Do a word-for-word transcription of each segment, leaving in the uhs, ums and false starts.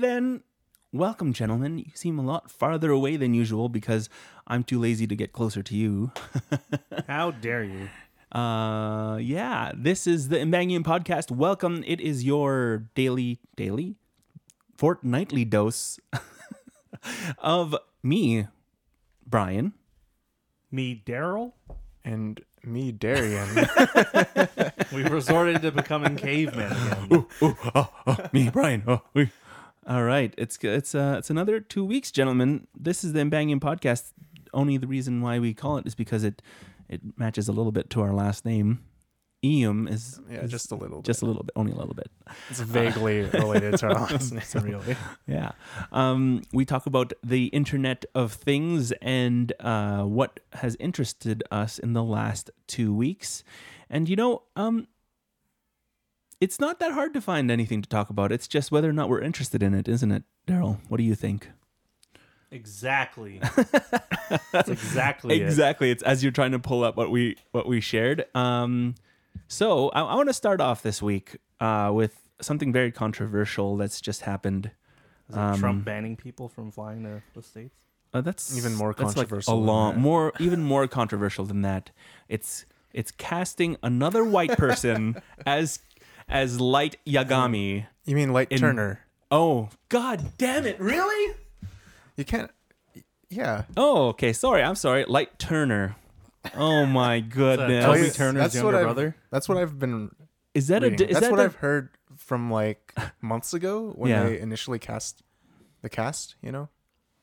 then, welcome, gentlemen. You seem a lot farther away than usual because I'm too lazy to get closer to you. How dare you? Uh, yeah, this is the Imbangian Podcast. Welcome. It is your daily, daily, fortnightly dose of me, Brian. Me, Daryl? And me, Darian. We've resorted to becoming cavemen again. Ooh, ooh, oh, oh, me, Brian. Oh, we. All right, it's it's uh it's another two weeks, gentlemen. This is the Imbangian Podcast. Only the reason why we call it is because it it matches a little bit to our last name. Eum is Yeah, is just a little just bit. a little bit, only a little bit. It's vaguely related to our last name. Really? Yeah. Um, we talk about the Internet of Things and uh, what has interested us in the last two weeks. And, you know, um, it's not that hard to find anything to talk about. It's just whether or not we're interested in it, isn't it, Daryl? What do you think? Exactly. That's exactly it. Exactly. It's as you're trying to pull up what we what we shared. Um, so I, I want to start off this week uh, with something very controversial that's just happened. Is it Um, Trump banning people from flying to the States? Uh, that's Even more that's controversial Like a than long, that. more even more controversial than that. It's it's casting another white person as as Light Yagami. You mean Light In- Turner? Oh God damn it! Really? You can't. Yeah. Oh, okay. Sorry, I'm sorry. Light Turner. Oh my goodness. Toby Tell you- Turner's that's younger what I've- brother? That's what I've been Is that a? reading. Is That's that what the- I've heard from like months ago when Yeah. they initially cast the cast. You know,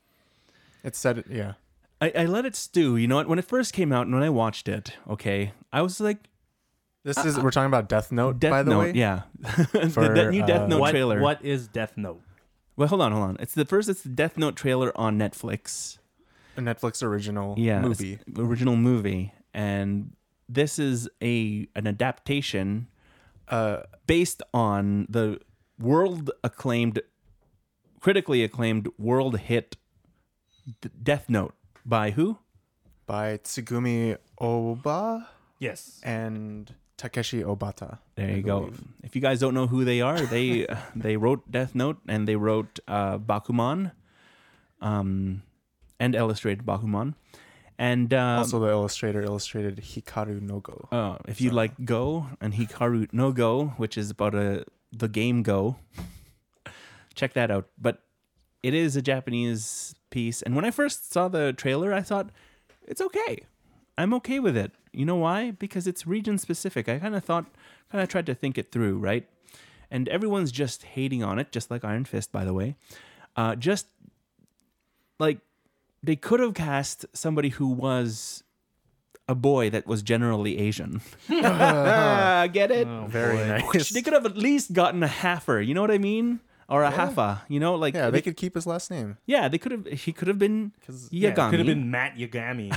it said, yeah. I, I let it stew. You know what? When it first came out and when I watched it, okay, I was like, This is we're talking about Death Note, Death by the Note, way. yeah, the, For, the new Death uh, Note What, trailer. what is Death Note? Well, hold on, hold on. It's the first. It's the Death Note trailer on Netflix. A Netflix original Yeah, movie. it's original movie, and this is a an adaptation Uh, based on the world acclaimed, critically acclaimed world hit D- Death Note by who? by Tsugumi Oba Yes. and Takeshi Obata. There I you go. believe. If you guys don't know who they are, they they wrote Death Note and they wrote uh, Bakuman, um, and illustrated Bakuman, and um, Also, the illustrator illustrated Hikaru no Go. Uh, if you So- like Go and Hikaru no Go, which is about a the game Go, check that out. But it is a Japanese piece, and when I first saw the trailer, I thought it's okay. I'm okay with it. You know why? Because it's region specific. I kind of thought, kind of tried to think it through, right? And everyone's just hating on it, just like Iron Fist, by the way. Uh, just like they could have cast somebody who was a boy that was generally Asian. Get it? Oh, Very boy. nice. They could have at least gotten a halfer. You know what I mean? Or a halfa. You know, like Yeah, they could keep his last name. yeah, they could have. He could have been 'Cause- Yagami. Yeah, it could have been Matt Yagami.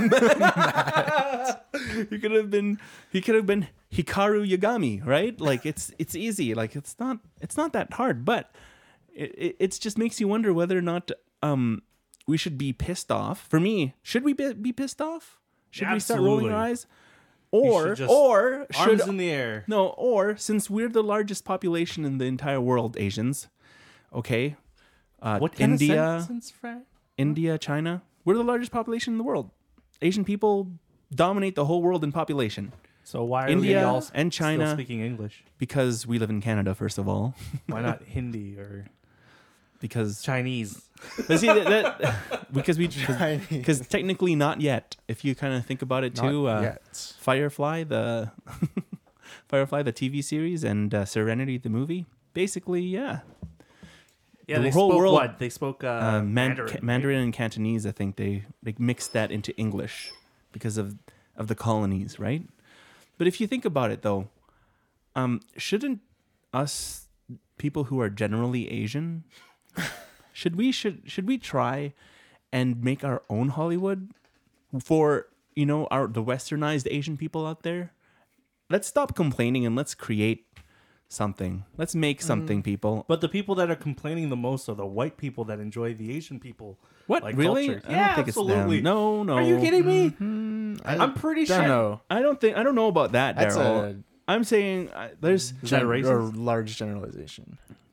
he could have been. He could have been Hikaru Yagami, right? Like it's it's easy. Like it's not it's not that hard. But it it it's just makes you wonder whether or not um we should be pissed off. For me, should we be, be pissed off? Should we start rolling our Absolutely. eyes? Or should just- or should Arms in the air. no, or since we're the largest population in the entire world, Asians, okay, uh, What kind India, of sentence, Fred? India, China, we're the largest population in the world. Asian people dominate the whole world in population So why are India we all and still China. speaking English? because we live in Canada, first of all. Why not Hindi or Because Chinese? but see, that, that, because we Chinese. because technically not yet. If you kind of think about it Not too, uh, yet. Firefly, the Firefly, the T V series, and uh, Serenity, the movie. Basically, yeah. Yeah, The they whole spoke world- what? They spoke uh, Uh, Man- Mandarin. Ca- right? Mandarin and Cantonese. I think they they mixed that into English because of of the colonies, right? But if you think about it, though, um, shouldn't us people who are generally Asian should we should should we try and make our own Hollywood for you know our the westernized Asian people out there? Let's stop complaining and let's create something. Let's make something, people. But the people that are complaining the most are the white people that enjoy the Asian people. What, like, really? culture. I Yeah, don't think absolutely. it's them. No, no. Are you kidding me? Mm, I I'm pretty don't sure. know. I don't think I don't know about that, That's Daryl. a I'm saying uh, there's Is that gen- racist? or large generalization.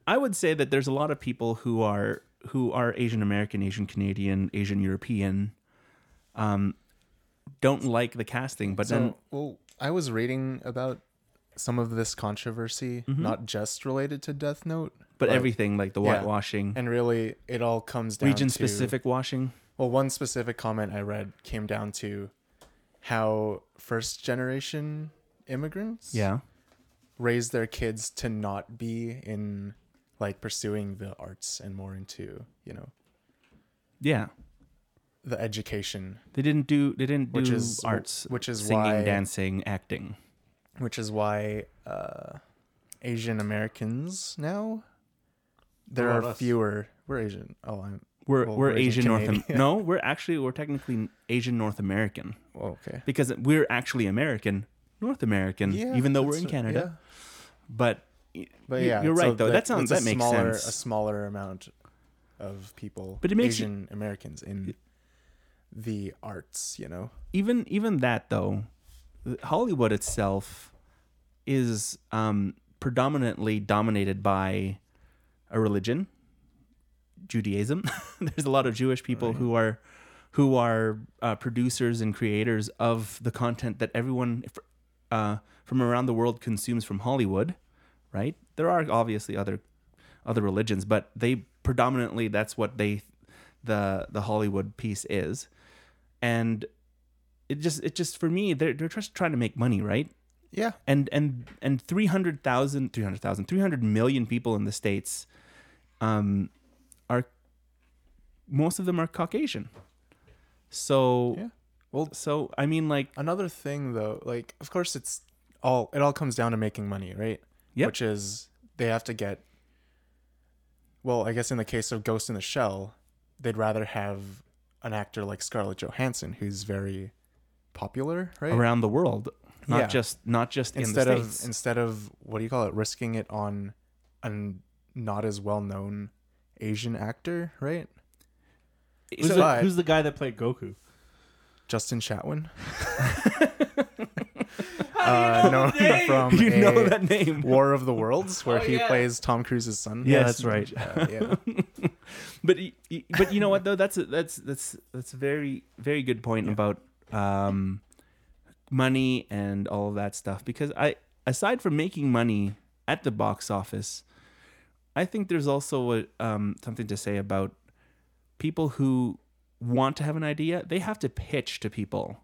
I would say that there's a lot of people who are who are Asian American, Asian Canadian, Asian European, um, don't like the casting. But So, then, well, I was reading about some of this controversy, not just related to Death Note, but everything like the yeah. whitewashing, and really it all comes down region to specific washing. Well, one specific comment I read came down to how first generation immigrants Yeah. raise their kids to not be in like pursuing the arts and more into, you know, Yeah. the education, They didn't do they didn't do Which is- arts, which is singing, why- dancing, acting. which is why uh, Asian Americans now there What about are us? fewer. We're Asian. Oh, I'm We're well, we're Asian North. Am- Canadian. no, we're actually we're technically Asian North American oh, okay. because we're actually American North American, Yeah, even though we're that's in right, Canada. yeah. But But y- yeah, you're so right though. the- That sounds it's that a makes smaller, sense. A smaller amount of people, But it makes Asian Americans in the arts, you know. even even that though, Hollywood itself is um, predominantly dominated by a religion, Judaism. There's a lot of Jewish people who are who are uh, producers and creators of the content that everyone uh, from around the world consumes from Hollywood, right? There are obviously other other religions, but they predominantly that's what they the the Hollywood piece is. And it just it just for me they're they're just trying to make money, right? Yeah. And and and three hundred thousand, three hundred thousand, three hundred million people in the States um are most of them are Caucasian. So Yeah. Well, so I mean like another thing though, like of course it's all it all comes down to making money, right? Yep. Which is they have to get well, I guess in the case of Ghost in the Shell, they'd rather have an actor like Scarlett Johansson who's very popular, right? around the world, not Yeah. just not just instead in the of States. instead of what do you call it, risking it on a not as well known Asian actor, right? Who's, So- the, but- who's the guy that played Goku? Justin Chatwin. uh, known from you know a that name. War of the Worlds, where Oh, he yeah. plays Tom Cruise's son. Yeah, Yeah, Yes. that's right. Uh, yeah. But y- y- but you know what though? That's a, that's that's that's a very very good point about um, money and all of that stuff. Because I aside from making money at the box office, I think there's also a, um, something to say about people who want to have an idea. They have to pitch to people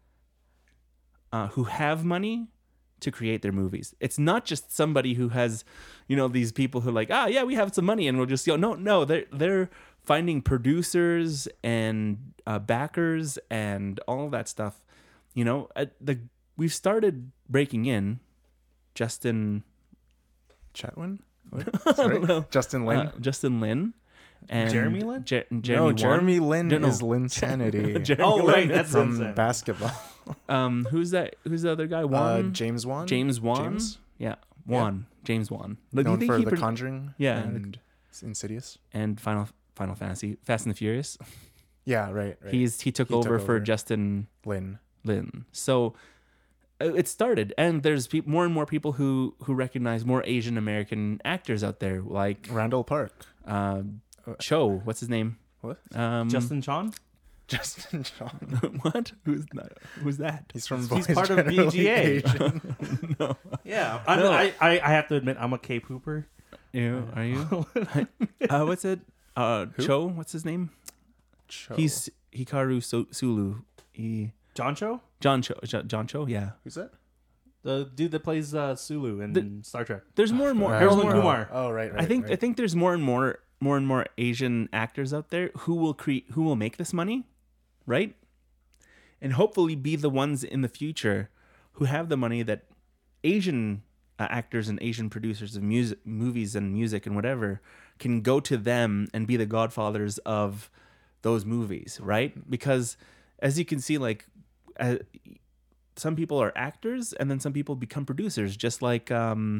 uh, who have money to create their movies. It's not just somebody who has, you know, these people who are like, ah, yeah, we have some money and we'll just go. No, no, they're they're finding producers and uh, backers and all of that stuff. You know, at the we've started breaking in. Justin, Chatwin? What? Sorry? Justin Lin? uh, Justin Lin, and Jeremy Lin? Je- no, Jeremy Wan. Jeremy Lin No, no. is Linsanity Jeremy Oh, Lin. right, that's from Linsanity. basketball. Um, who's that? Who's the other guy? Uh, Wan. James Wan? James Wan. James? Yeah, Wan. James Wan. Like, do you Known think for he The pro- Conjuring Yeah, and Insidious. and Final Final Fantasy, Fast and the Furious. Yeah, right. right. He's he took He over took for over. Justin Lin. Lin. So uh, it started, and there's pe- more and more people who who recognize more Asian American actors out there, like Randall Park. uh, Cho. What's his name? What? Um, Justin Chan? Justin John. what? Who's that? Who's that? He's from He's Boys part of Generally B G A. Asian. Yeah. I, No. I, I, I have to admit, I'm a K-pooper. You are you? uh, what's it? Uh, Cho. What's his name? Cho. He's Hikaru so- Sulu. He John Cho? John Cho. Jo- John Cho. Yeah. Who's that? The dude that plays uh, Sulu in The- Star Trek. There's more and more. Uh, there's Harold more- and Kumar. Oh, right, right. I think right. I think there's more and more more and more Asian actors out there who will create who will make this money, right? And hopefully be the ones in the future who have the money that Asian uh, actors and Asian producers of music, movies and music and whatever can go to them and be the godfathers of those movies, right? Because as you can see, like uh, some people are actors and then some people become producers, just like um,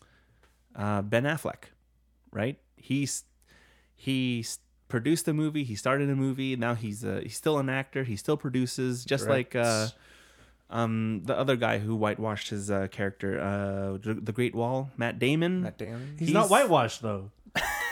uh, Ben Affleck, right? He's he s- produced a movie, he started a movie, now he's a, he's still an actor, he still produces, just Correct. like uh, um, the other guy who whitewashed his uh, character, uh, the, the Great Wall, Matt Damon. Matt Damon. He's, He's- not whitewashed, though.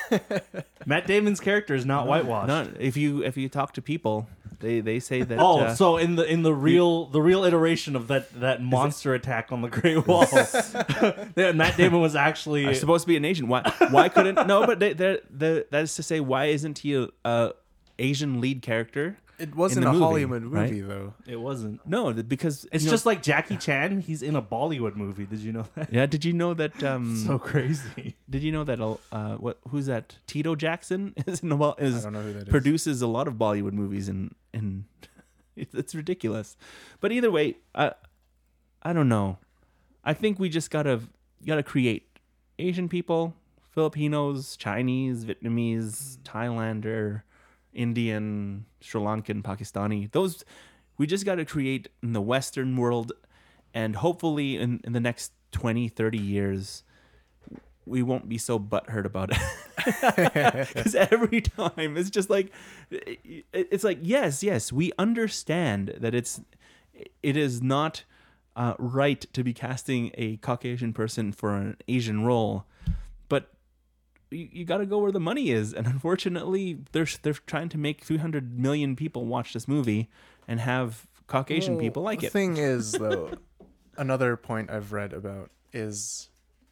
Matt Damon's character is not whitewashed. Not if you if you talk to people, they they say that. Oh, uh, so in the in the real the real iteration of that that monster attack on the Great Wall, yeah, Matt Damon was actually are supposed to be an Asian. Why why couldn't no? But they, they're, the that is to say, why isn't he a, a Asian lead character? It wasn't the a movie, Hollywood right? movie though. it wasn't. No, th- because It's you know- just like Jackie Chan. He's in a Bollywood movie. Did you know that? yeah. Did you know that? Um, So crazy. did you know that? Uh, what who's that? Tito Jackson is in a, Bol- I is don't know who that is. produces a lot of Bollywood movies, and and it's, it's ridiculous. But either way, I I don't know. I think we just gotta gotta create Asian people, Filipinos, Chinese, Vietnamese, Thailander, Indian, Sri Lankan, Pakistani. Those we just got to create in the Western world, and hopefully in, in the next twenty, thirty years, we won't be so butthurt about it. Because every time it's just like, it- it's like, yes, yes, we understand that it's, it is not uh, right to be casting a Caucasian person for an Asian role, but you, you got to go where the money is. And unfortunately, they're they're trying to make three hundred million people watch this movie and have Caucasian Well, people like the it. thing is, though, another point I've read about is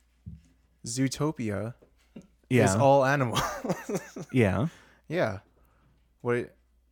Zootopia Yeah, is all animal. yeah. yeah. Wait.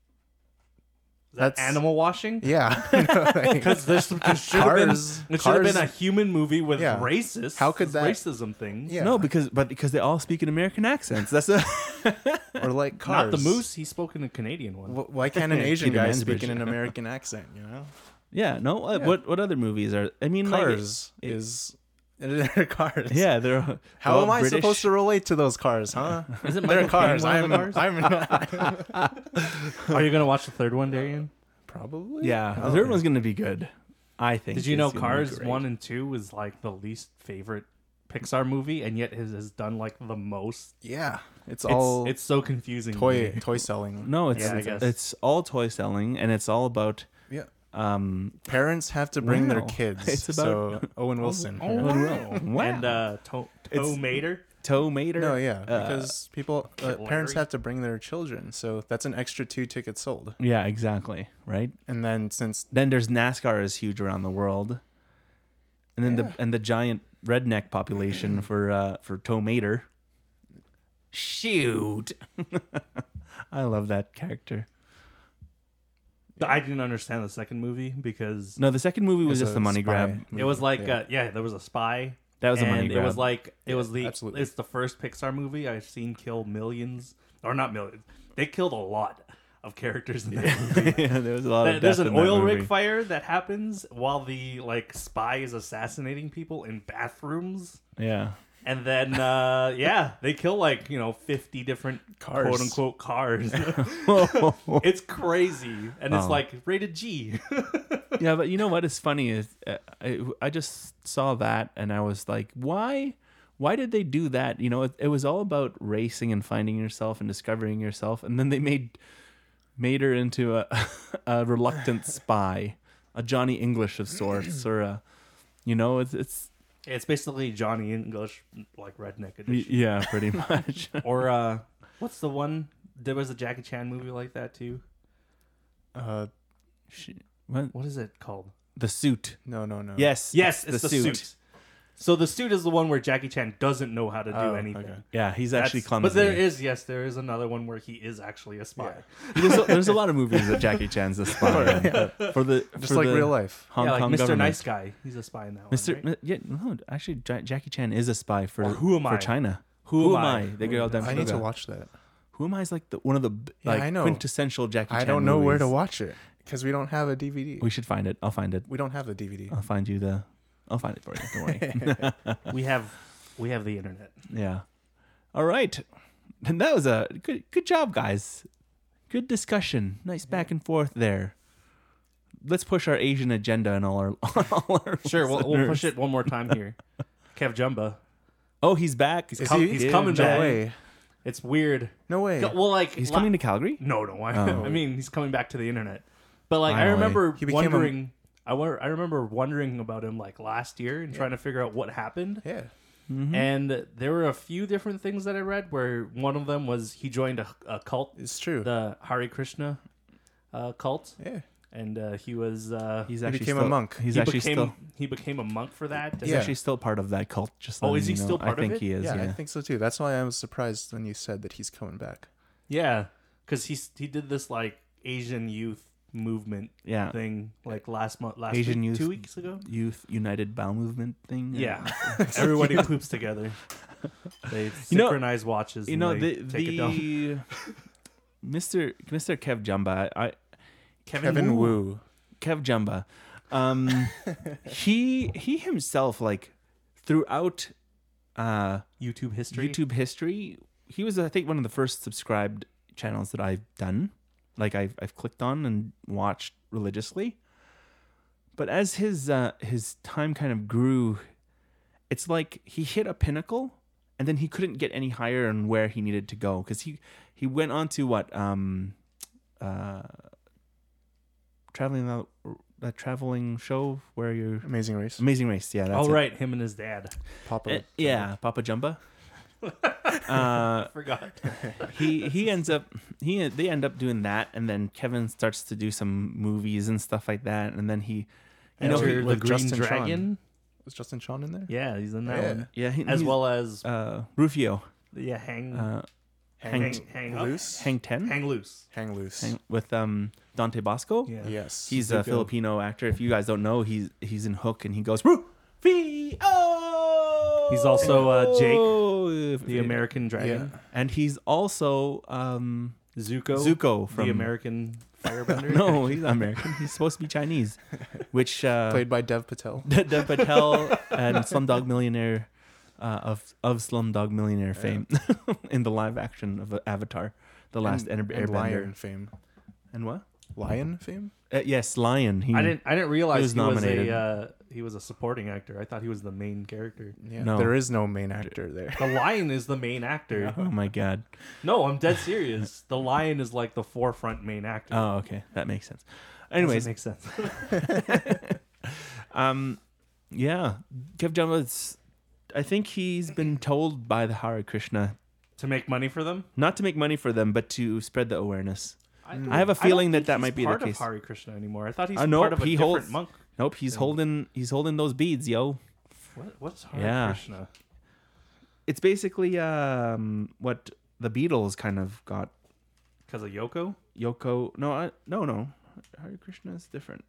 Is that That's- animal washing? Yeah. I know, like, Because there should have been, Cars- it should have been a Cars- human movie with Yeah. racist How could that- racism things. yeah. No, because but because they all speak in American accents. That's a or like cars. Not the moose. He spoke in a Canadian one. Wh- Why can't an Asian Peter guy Mansbridge. speak in an American accent? You know, yeah. No, uh, Yeah. what what other movies are? I mean, like, Cars it- is they're cars. yeah, they're How all am I British. supposed to relate to those cars, huh? Isn't They're Michael Caine cars. one of I'm, the cars? I'm Are you gonna watch the third one, Darian? probably. Yeah, the Oh, third yeah. one's gonna be good. I think. Did you it's know gonna be Cars great. one and two was like the least favorite Pixar movie, and yet has, has done like the most. Yeah, it's It's all it's so confusing. to toy me. toy selling. No, it's Yeah, I guess. it's all toy selling, and it's all about Yeah, um. parents have to bring their Wow. kids. It's about- so Owen Wilson. Oh, wow. Wow. And uh, to- It's- Toe Mater. Toe Mater. No, yeah, uh, because people uh, Kid parents Larry. have to bring their children, so that's an extra two tickets sold. yeah, exactly. Right. And then since Then there's NASCAR is huge around the world, and then Yeah. the and the giant redneck population for uh for Toe Mater. Shoot, I love that character. I didn't understand the second movie because No, the second movie was It's just a the money spy grab. it was like yeah. uh, yeah, there was a spy. That was a and money grab. It was like it was the absolutely. it's the first Pixar movie I've seen kill millions or not millions. They killed a lot of characters in that movie. yeah, there was a lot There- of There's death an in that oil movie. rig fire that happens while the like spy is assassinating people in bathrooms. Yeah, And then, uh, yeah, they kill like, you know, fifty different Cars. quote unquote cars. It's crazy. And it's Oh. like rated G. yeah, but you know what is funny is uh, I, I just saw that and I was like, why? Why did they do that? You know, it, it was all about racing and finding yourself and discovering yourself, and then they made made her into a a reluctant spy, a Johnny English of sorts, or a, you know, it's it's It's basically Johnny English, like redneck y- edition. yeah, pretty much. Or, uh, what's the one? There was a Jackie Chan movie like that too. uh, She- what? What is it called? The Suit. no, no, no. Yes, Yes, it's the, the, suit. suit. So the suit is the one where Jackie Chan doesn't know how to do Oh, anything. okay. Yeah, he's actually That's- clumsy. But there is, yes, there is another one where he is actually a spy. there's, a, there's a lot of movies that Jackie Chan's a spy in, but for the Just for like the real life. Hong yeah, like Kong Mister government. Nice Guy. He's a spy in that Mister one. Right? Yeah, no, actually, Ja- Jackie Chan is a spy for Or Who Am for I? China. Who Am I? The girl I need to watch that. Who Am I is like the one of the Yeah, like I know. quintessential Jackie Chan. I don't know where to movies. watch it because we don't have a D V D. We should find it. I'll find it. We don't have the D V D. I'll find you the. I'll find it for you. Don't worry. We have we have the internet. Yeah. All right. And that was a good good job, guys. Good discussion. Nice back and forth there. Let's push our Asian agenda and all our all our Sure, we'll, we'll listeners. push it one more time here. Kev Jumba. Oh, he's back. Is com- he? he's Yeah, coming No back. way. It's weird. No way. Well, like He's la- coming to Calgary. No, no. I, Oh. I mean, he's coming back to the internet. But like, I Finally. remember He became a- wondering. I wonder, I remember wondering about him like last year and trying to figure out what happened. Yeah. Mm-hmm. And there were a few different things that I read where one of them was he joined a, a cult, It's true. the Hare Krishna uh, cult, yeah. and uh, he was uh, He's He actually became a still, monk. He's he actually became still. he became a monk for that. He's Yeah. actually still part of that cult. Just Oh, letting is he you know. still part I of think it? he is. yeah, Yeah. I think so too. That's why I was surprised when you said that he's coming back. Yeah, because he he did this like Asian youth movement Yeah. thing like last month, last Asian week, youth- two weeks ago. Youth United Bowel Movement thing. Yeah, everybody poops together. They You know- synchronize watches. You and know they the take it down. the Mister Mister Kev Jumba. I Kevin, Kevin Wu. Wu. Kev Jumba. Um, he he himself like throughout uh YouTube history. YouTube history, he was I think one of the first subscribed channels that I've done. Like I've I've clicked on and watched religiously. But as his uh, his time kind of grew, it's like he hit a pinnacle, and then he couldn't get any higher on where he needed to go because he he went on to what um uh traveling that that traveling show where you're Amazing Race. Amazing Race. Yeah, that's Oh it. right, him and his dad. Papa. Uh, yeah, Papa Jumba. uh, Forgot. he he ends up he they end up doing that, and then Kevin starts to do some movies and stuff like that, and then he, you know, Enter he, the with Green Justin Dragon. Was Justin Shawn in there? Yeah, he's in that Yeah. one. yeah, he, As he's, well as uh, Rufio, yeah, hang, uh, Hang, Hang- hang up. loose. Hang Ten, hang loose. Hang loose. Hang- with um Dante Bosco. Yeah. Yes. He's a Zuko. Filipino actor. If you guys don't know, he's he's in Hook, and he goes Rufio. He's also, uh, Jake, The American Dragon. and he's also um Zuko. Zuko from the American Firebender. No, he's not American. He's supposed to be Chinese, which uh, Played by Dev Patel. Dev Patel and Slumdog Millionaire uh, of of Slumdog Millionaire fame in the live action of Avatar, the last and, Air- and Airbender. Lion fame. And what? Lion fame? Uh, yes, Lion. He, I didn't. I didn't realize He he was was, nominated. a uh, he was a supporting actor. I thought he was the main character. Yeah. No. There is no main actor there. The lion is the main actor. Oh my god. No, I'm dead serious. The lion is like the forefront main actor. Oh, okay, that makes sense. Doesn't Anyways, make sense. um, yeah, Kev Jumba's. I think he's been told by the Hare Krishna To make money for them. not to make money for them, but to spread the awareness. I, I have a feeling don't that that think might he's be the part case. of Hare Krishna anymore. I thought he's Uh, nope, part of a he different holds- monk. Nope, he's Yeah. holding he's holding those beads, yo. What, what's Hare Yeah. Krishna? It's basically um what the Beatles kind of got. Because of Yoko? Yoko, no, I, no, no, Hare Krishna is different.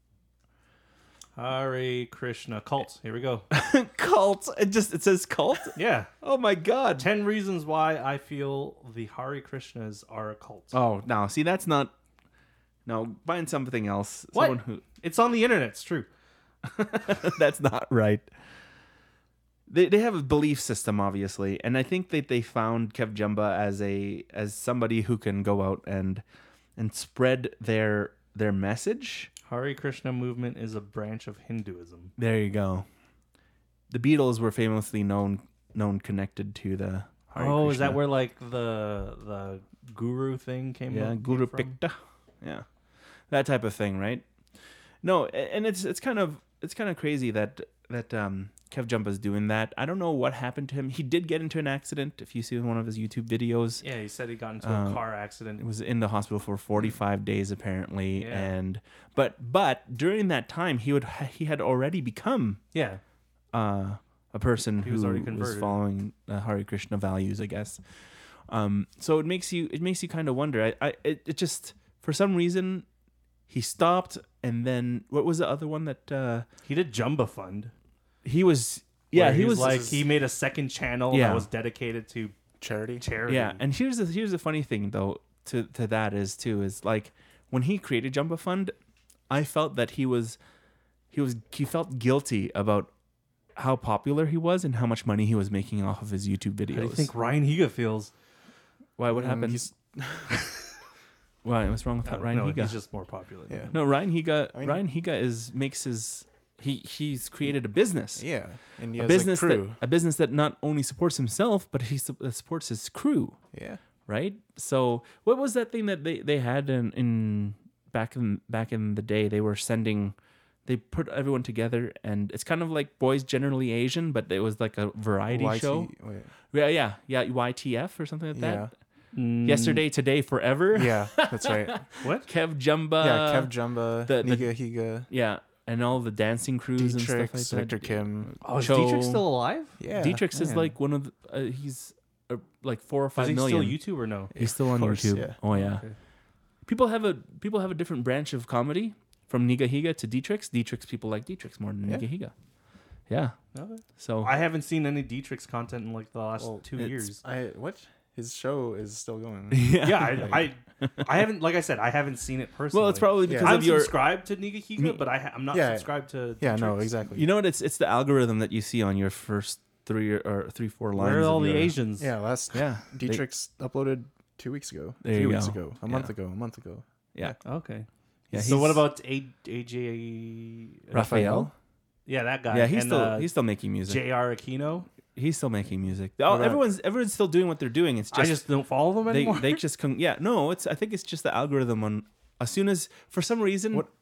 Hare Krishna cult. Here we go. Cult. It just it says cult. Yeah. Oh my god. Ten reasons why I feel the Hare Krishnas are a cult. Oh no, see that's not. No, find something else. What? Someone who It's on the internet. It's true. that's not right. They they have a belief system, obviously, and I think that they found Kev Jumba as a as somebody who can go out and and spread their their message. Hare Krishna movement is a branch of Hinduism. There you go. The Beatles were famously known known connected to the. Hare oh, is that Krishna. where like the the guru thing came? Yeah, came Guru from? Pikta. Yeah, that type of thing, right? No, a- and it's it's kind of it's kind of crazy that that um, Kev Jumpa's doing that. I don't know what happened to him. He did get into an accident. If you see one of his YouTube videos, Yeah, he said he got into Uh, a car accident. it was in the hospital for forty-five days apparently. Yeah. And but but during that time, he would he had already become Yeah, uh, a person He who was was, already converted. following uh, Hare Krishna values, I guess. Um, so it makes you it makes you kind of wonder. I, I it, it just for some reason he stopped, and then what was the other one that uh, he did Jumba Fund. he was? Yeah, where he was like he made a second channel Yeah. that was dedicated to Charity. charity. Yeah, and here's the here's the funny thing though to to that is too is like when he created Jumba Fund, I felt that he was he was he felt guilty about how popular he was and how much money he was making off of his YouTube videos. How do you think Ryan Higa feels? Why? What Mm, happened? he's- Why? What's wrong with Uh, Ryan no, Higa? he's just more popular. Yeah. No, Ryan Higa. I mean- Ryan Higa is makes his he he's created a business, Yeah. And he a has business a that crew. a business that not only supports himself but he su- uh, supports his crew, Yeah. right? So what was that thing that they, they had in, in back in back in the day? They were sending they put everyone together, and it's kind of like Boys Generally Asian, but it was like a variety Y T show. Wait. Yeah, yeah, yeah. Y T F or something like that. Yeah. Mm, Yesterday, today, forever. Yeah, that's right. What? Kev Jumba. yeah, Kev Jumba, the- the- Niga Higa, Yeah, and all the dancing crews and stuff like Dietrich, that. Victor Kim. Oh, is Cho- Dietrich still alive? Yeah, Dietrich is man. like one of the. Uh, he's uh, like four or Is five he million. still YouTube or no? He's still on Of course, YouTube. yeah. Oh yeah. Okay. People have a people have a different branch of comedy from Niga Higa to Dietrich's. Dietrich's people like Dietrich's more than Yeah. Niga Higa. Yeah. Okay. So I haven't seen any Dietrich's content in like the last Well, two it's- years. I what? His show is still going. yeah. Yeah, I, I, I haven't. Like I said, I haven't seen it personally. Well, it's probably because I'm of your. subscribed to Niga Higa, Me- but I ha- I'm not Yeah. subscribed to. Yeah, no, Dietrich's. exactly. You know what? It's it's the algorithm that you see on your first three or, or three four lines. Where are of all the your- Asians? Yeah, last Yeah. they- Dietrich's uploaded two weeks ago. There three you weeks go. ago. A Yeah. month ago. A month ago. Yeah. Okay. Yeah. so what he's- about A AJ Raphael? Yeah, that guy. Yeah, he's and, still uh, he's still making music. J R Aquino. He's still making music. What Oh, about- everyone's everyone's still doing what they're doing. It's just, I just don't follow them they anymore. they just come. Yeah, no, it's I think it's just the algorithm on. As soon as for some reason, What-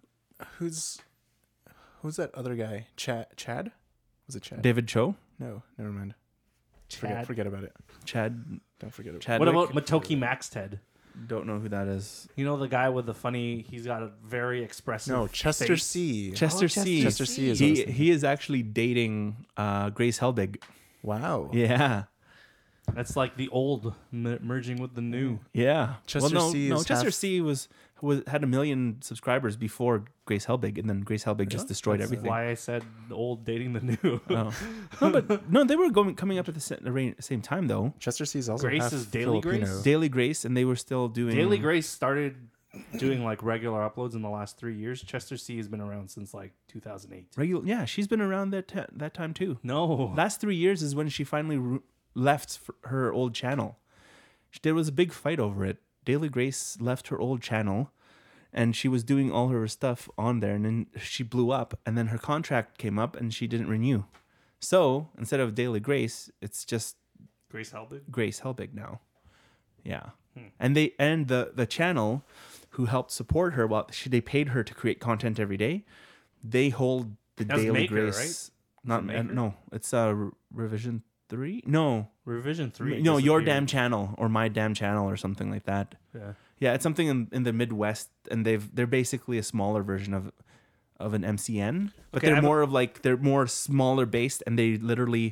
Who's who's that other guy? Chad? Chad? Was it Chad? David Cho, No, never mind. Forget, Chad. forget about it. Chad, Don't forget it. Chadwick. What about Matoki Maxted? Don't know who that is. You know the guy with the funny. He's got a very expressive. No, Chester face. C. Chester Oh, C. Chester C is what I was He thinking. he is actually dating uh, Grace Helbig. Wow. Yeah, That's like the old m- merging with the new. yeah. Chester well, no, C no. is Chester half- C was was had a million subscribers before Grace Helbig, and then Grace Helbig just destroyed That's everything. why I said the old dating the new. Oh. No, but no, they were going coming up at the sa- the ra- same time though. Chester C is also Grace half is Daily Filipino. Grace? Daily Grace, and they were still doing Daily Grace started doing like regular uploads in the last three years. Chester C has been around since like two thousand eight. Regular, yeah, she's been around that ta- that time too. No, Last three years is when she finally r left f- her old channel. There was a big fight over it. Daily Grace left her old channel, and she was doing all her stuff on there, and then she blew up, and then her contract came up, and she didn't renew. So instead of Daily Grace, it's just Grace Helbig. Grace Helbig now. Yeah, Hmm. and they and the the channel who helped support her while she they paid her to create content every day. They hold the That's Daily Maker, Grace. right? Not Is it uh, Maker? no, it's uh Re- revision three. No, Revision three. no, your disappeared. damn channel or my damn channel or something like that. Yeah. Yeah, it's something in, in the Midwest, and they've they're basically a smaller version of of an M C N, but Okay, I they're have a- more of like they're more smaller based, and they literally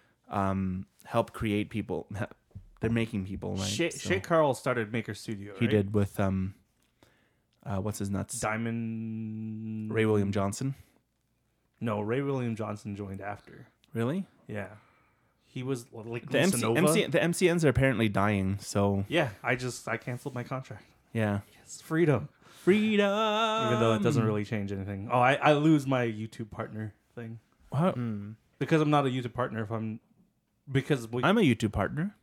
um help create people. They're making people. Right? Shay, So Shay Carl started Maker Studio. he right? did with um, uh, what's his nuts? Diamond. Ray William Johnson. No, Ray William Johnson joined after. Really? Yeah. He was like The MC, Nova. M C, the M C Ns are apparently dying. So Yeah, I just I canceled my contract. yeah, It's freedom. freedom. Even though it doesn't really change anything. Oh, I, I lose my YouTube partner thing. How- Mm. Because I'm not a YouTube partner if I'm because we, I'm a YouTube partner.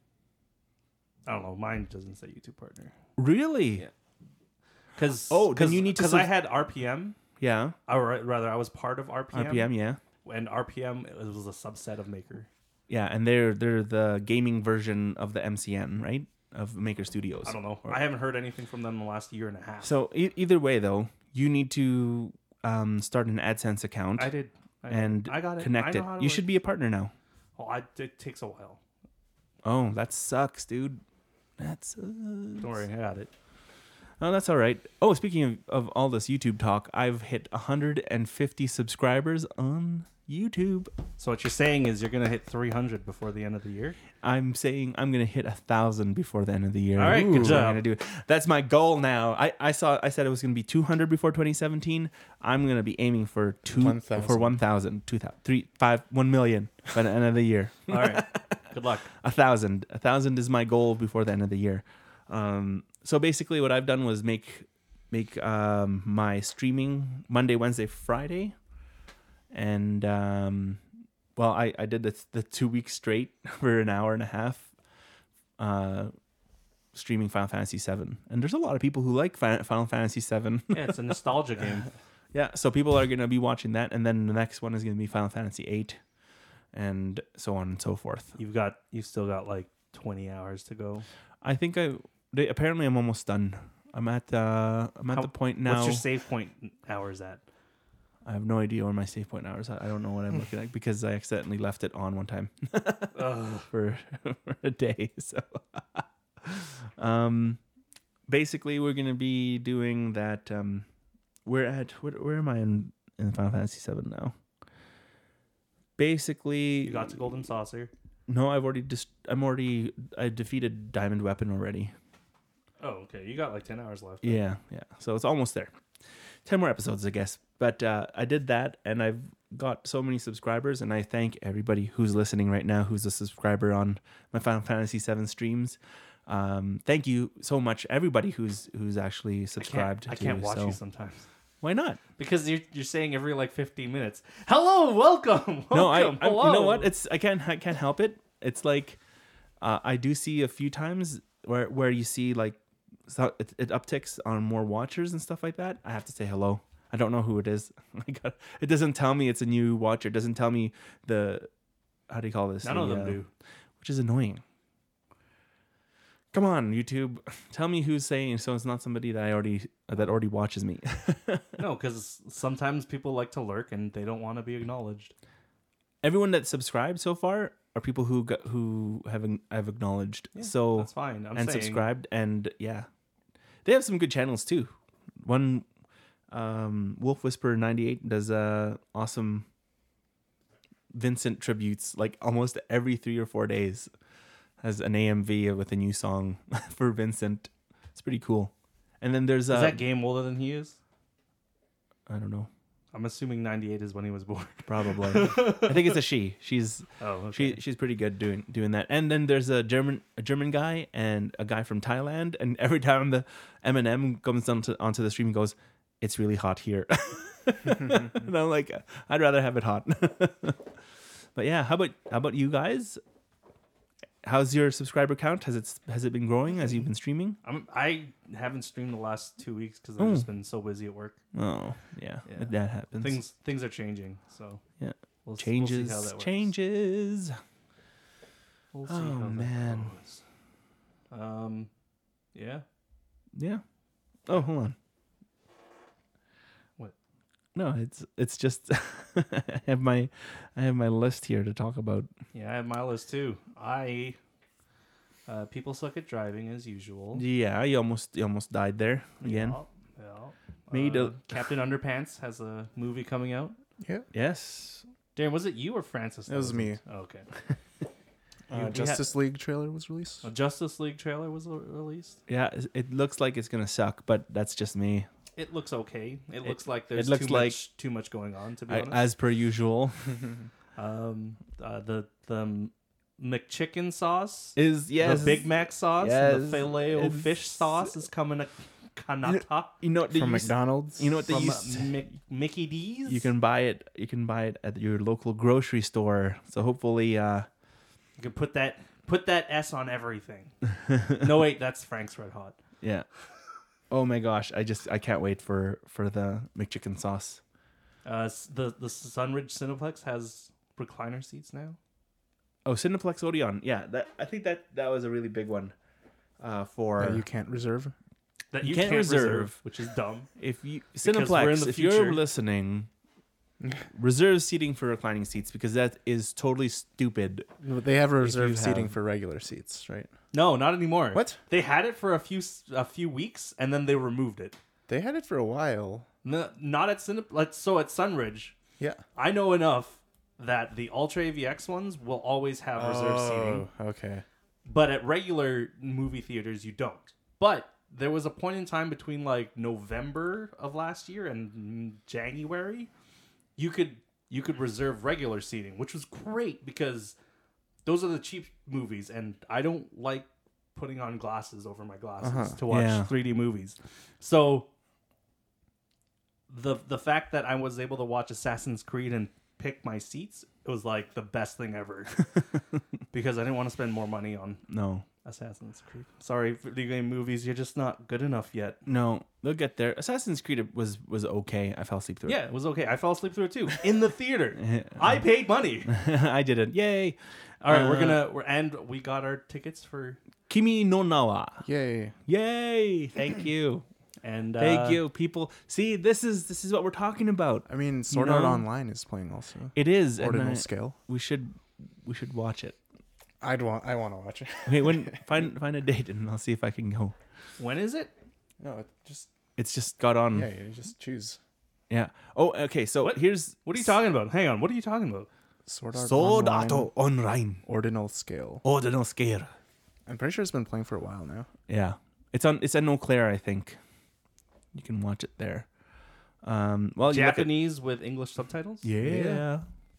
I don't know, mine doesn't say YouTube partner. Really? Yeah. Cuz Oh, then you need to cuz sub- I had R P M Yeah. or rather I was part of R P M. R P M. Yeah. And R P M was a subset of Maker. Yeah, and they're they're the gaming version of the M C N, right? Of Maker Studios. I don't know. Or- I haven't heard anything from them in the last year and a half. So e- either way, though, you need to um, start an AdSense account I did. I, and I got it. connect I it. know how to You work. should be a partner now. Oh, I, it takes a while. Oh, that sucks, dude. That sucks. Don't worry, I got it. Oh, that's all right. Oh, speaking of, of all this YouTube talk, I've hit one hundred fifty subscribers on YouTube. So what you're saying is you're gonna hit three hundred before the end of the year. I'm saying I'm gonna hit a thousand before the end of the year. All right, good Ooh, job. I'm gonna do it. That's my goal now. I, I saw I said it was gonna be two hundred before twenty seventeen. I'm gonna be aiming for two one thousand. for one thousand, two thousand, three, five, one million by the end of the year. All right. Good luck. A thousand. A thousand is my goal before the end of the year. Um, so basically, what I've done was make make um, my streaming Monday, Wednesday, Friday, and um, well, I, I did the the two weeks straight for an hour and a half, uh, streaming Final Fantasy seven. And there's a lot of people who like Fi- Final Fantasy seven. Yeah, it's a nostalgia game. Yeah, so people are gonna be watching that, and then the next one is gonna be Final Fantasy eight, and so on and so forth. You've got you've still got like twenty hours to go. I think I they, apparently I'm almost done. I'm at uh I'm at How- the point now. What's your save point hours at? I have no idea where my save point hours are. I don't know what I'm looking at because I accidentally left it on one time for, for a day. So, um, basically, we're gonna be doing that. Um, we're at where, where am I in, in Final Fantasy seven now? Basically, You got to Golden Saucer. no, I've already just. I'm already. I defeated Diamond Weapon already. Oh, okay. You got like ten hours left. Yeah, yeah. So it's almost there. ten more episodes, I guess. But uh, I did that, and I've got so many subscribers, and I thank everybody who's listening right now, who's a subscriber on my Final Fantasy seven streams. Um, thank you so much, everybody who's who's actually subscribed. I can't, I to, can't watch so. you sometimes. Why not? Because you're you're saying every like fifteen minutes, "Hello, welcome, welcome." No, I, I hello. you know what? It's I can't I can't help it. It's like uh, I do see a few times where where you see like so it, it upticks on more watchers and stuff like that. I have to say hello. I don't know who it is. I got, it doesn't tell me it's a new watcher. It doesn't tell me the how do you call this? None the, of them uh, do. which is annoying. Come on, YouTube, tell me who's saying so. It's not somebody that I already that already watches me. No, because sometimes people like to lurk and they don't want to be acknowledged. Everyone that subscribed so far are people who got, who have I've acknowledged. Yeah, so that's fine. I'm and saying, subscribed, and yeah, they have some good channels too. One, um, Wolf Whisperer ninety-eight does uh awesome Vincent tributes like almost every three or four days. Has an A M V with a new song for Vincent. It's pretty cool. And then there's uh, Is that game older than he is? I don't know, I'm assuming ninety-eight is when he was born. probably. I think it's a she. She's Oh, okay. She she's pretty good doing doing that. And then there's a German a German guy and a guy from Thailand. And every time the Eminem comes onto onto the stream, he goes, "It's really hot here." And I'm like, I'd rather have it hot. But yeah, how about how about you guys? How's your subscriber count? Has it has it been growing as you've been streaming? I'm, I haven't streamed the last two weeks because I've Oh. just been so busy at work. Oh yeah, Yeah. that happens. Things things are changing, so Yeah. we'll, s- changes We'll see how that works. changes. We'll see Oh, how that man. goes. Um, yeah. Yeah. Oh, hold on. What? No, it's it's just I have my I have my list here to talk about. Yeah, I have my list too. I uh, people suck at driving as usual. Yeah, you almost you almost died there again. Yeah, yeah. Made uh, a- Captain Underpants has a movie coming out. Yeah. Yes. Darren, was it you or Francis? It was that me. Oh, okay. Uh, we Justice League trailer was released. A Justice League trailer was l- released. Yeah, it looks like it's gonna suck, but that's just me. It looks okay. It, It- looks like it there's looks too like- much too much going on. To be I, honest, as per usual. um, uh, the the McChicken sauce, Is yes the Big Mac sauce, and the Yes. filet o It's- fish sauce is coming to Kanata You know what they From used- McDonald's. You know what they from uh, used. Mick, Mickey D's. You can buy it. You can buy it at your local grocery store. So hopefully, uh, you can put that put that S on everything. No, wait, that's Frank's Red Hot. yeah. Oh my gosh, I just I can't wait for for the McChicken sauce. Uh, s- the the Sunridge Cineplex has recliner seats now. Oh, Cineplex Odeon. Yeah, that I think that that was a really big one. Uh, for that you can't reserve. That You you, can't can't, reserve, reserve. which is dumb. if you Because we're in Cineplex, the if you're future. listening, reserve seating for reclining seats because that is totally stupid. They have reserved you seating have- for regular seats, right? No, not anymore. What? They had it for a few s- a few weeks and then they removed it. They had it for a while. No, not at Cine. Like, so at Sunridge, Yeah. I know enough that the Ultra A V X ones will always have reserved seating, Oh, okay. but at regular movie theaters you don't. But there was a point in time between like November of last year and January, you could you could reserve regular seating, which was great because those are the cheap movies, and I don't like putting on glasses over my glasses Uh-huh. to watch Yeah. three D movies. So the the fact that I was able to watch Assassin's Creed and pick my seats, it was like the best thing ever. Because I didn't want to spend more money on No, Assassin's Creed. Sorry, video game movies, you're just not good enough yet. no, they'll get there. Assassin's Creed was was okay. I fell asleep through Yeah, it was okay. I fell asleep through it too in the theater. I paid money. it. I didn't. Yay! All right, we're Uh, gonna we're, and we got our tickets for. Kimi no Nawa. Yay. Yay! Thank you. And uh, Thank you, people. See, this is this is what we're talking about. I mean, Sword You Art know? Online is playing also. It is. And Ordinal I- scale. we should we should watch it. I'd want. I want to watch it. Okay, when find find a date and I'll see if I can go. When is it? No, it just It's just got on. yeah, Yeah. you just choose Oh, okay. So What? here's What are you talking about? Hang on. What are you talking about? Sword Art Sword Online. Art Online. Ordinal scale. Ordinal scale. I'm pretty sure it's been playing for a while now. Yeah, it's on. It's at Eau Claire, I think. You can watch it there. Um, well, you look at- Japanese with English subtitles? yeah. Yeah.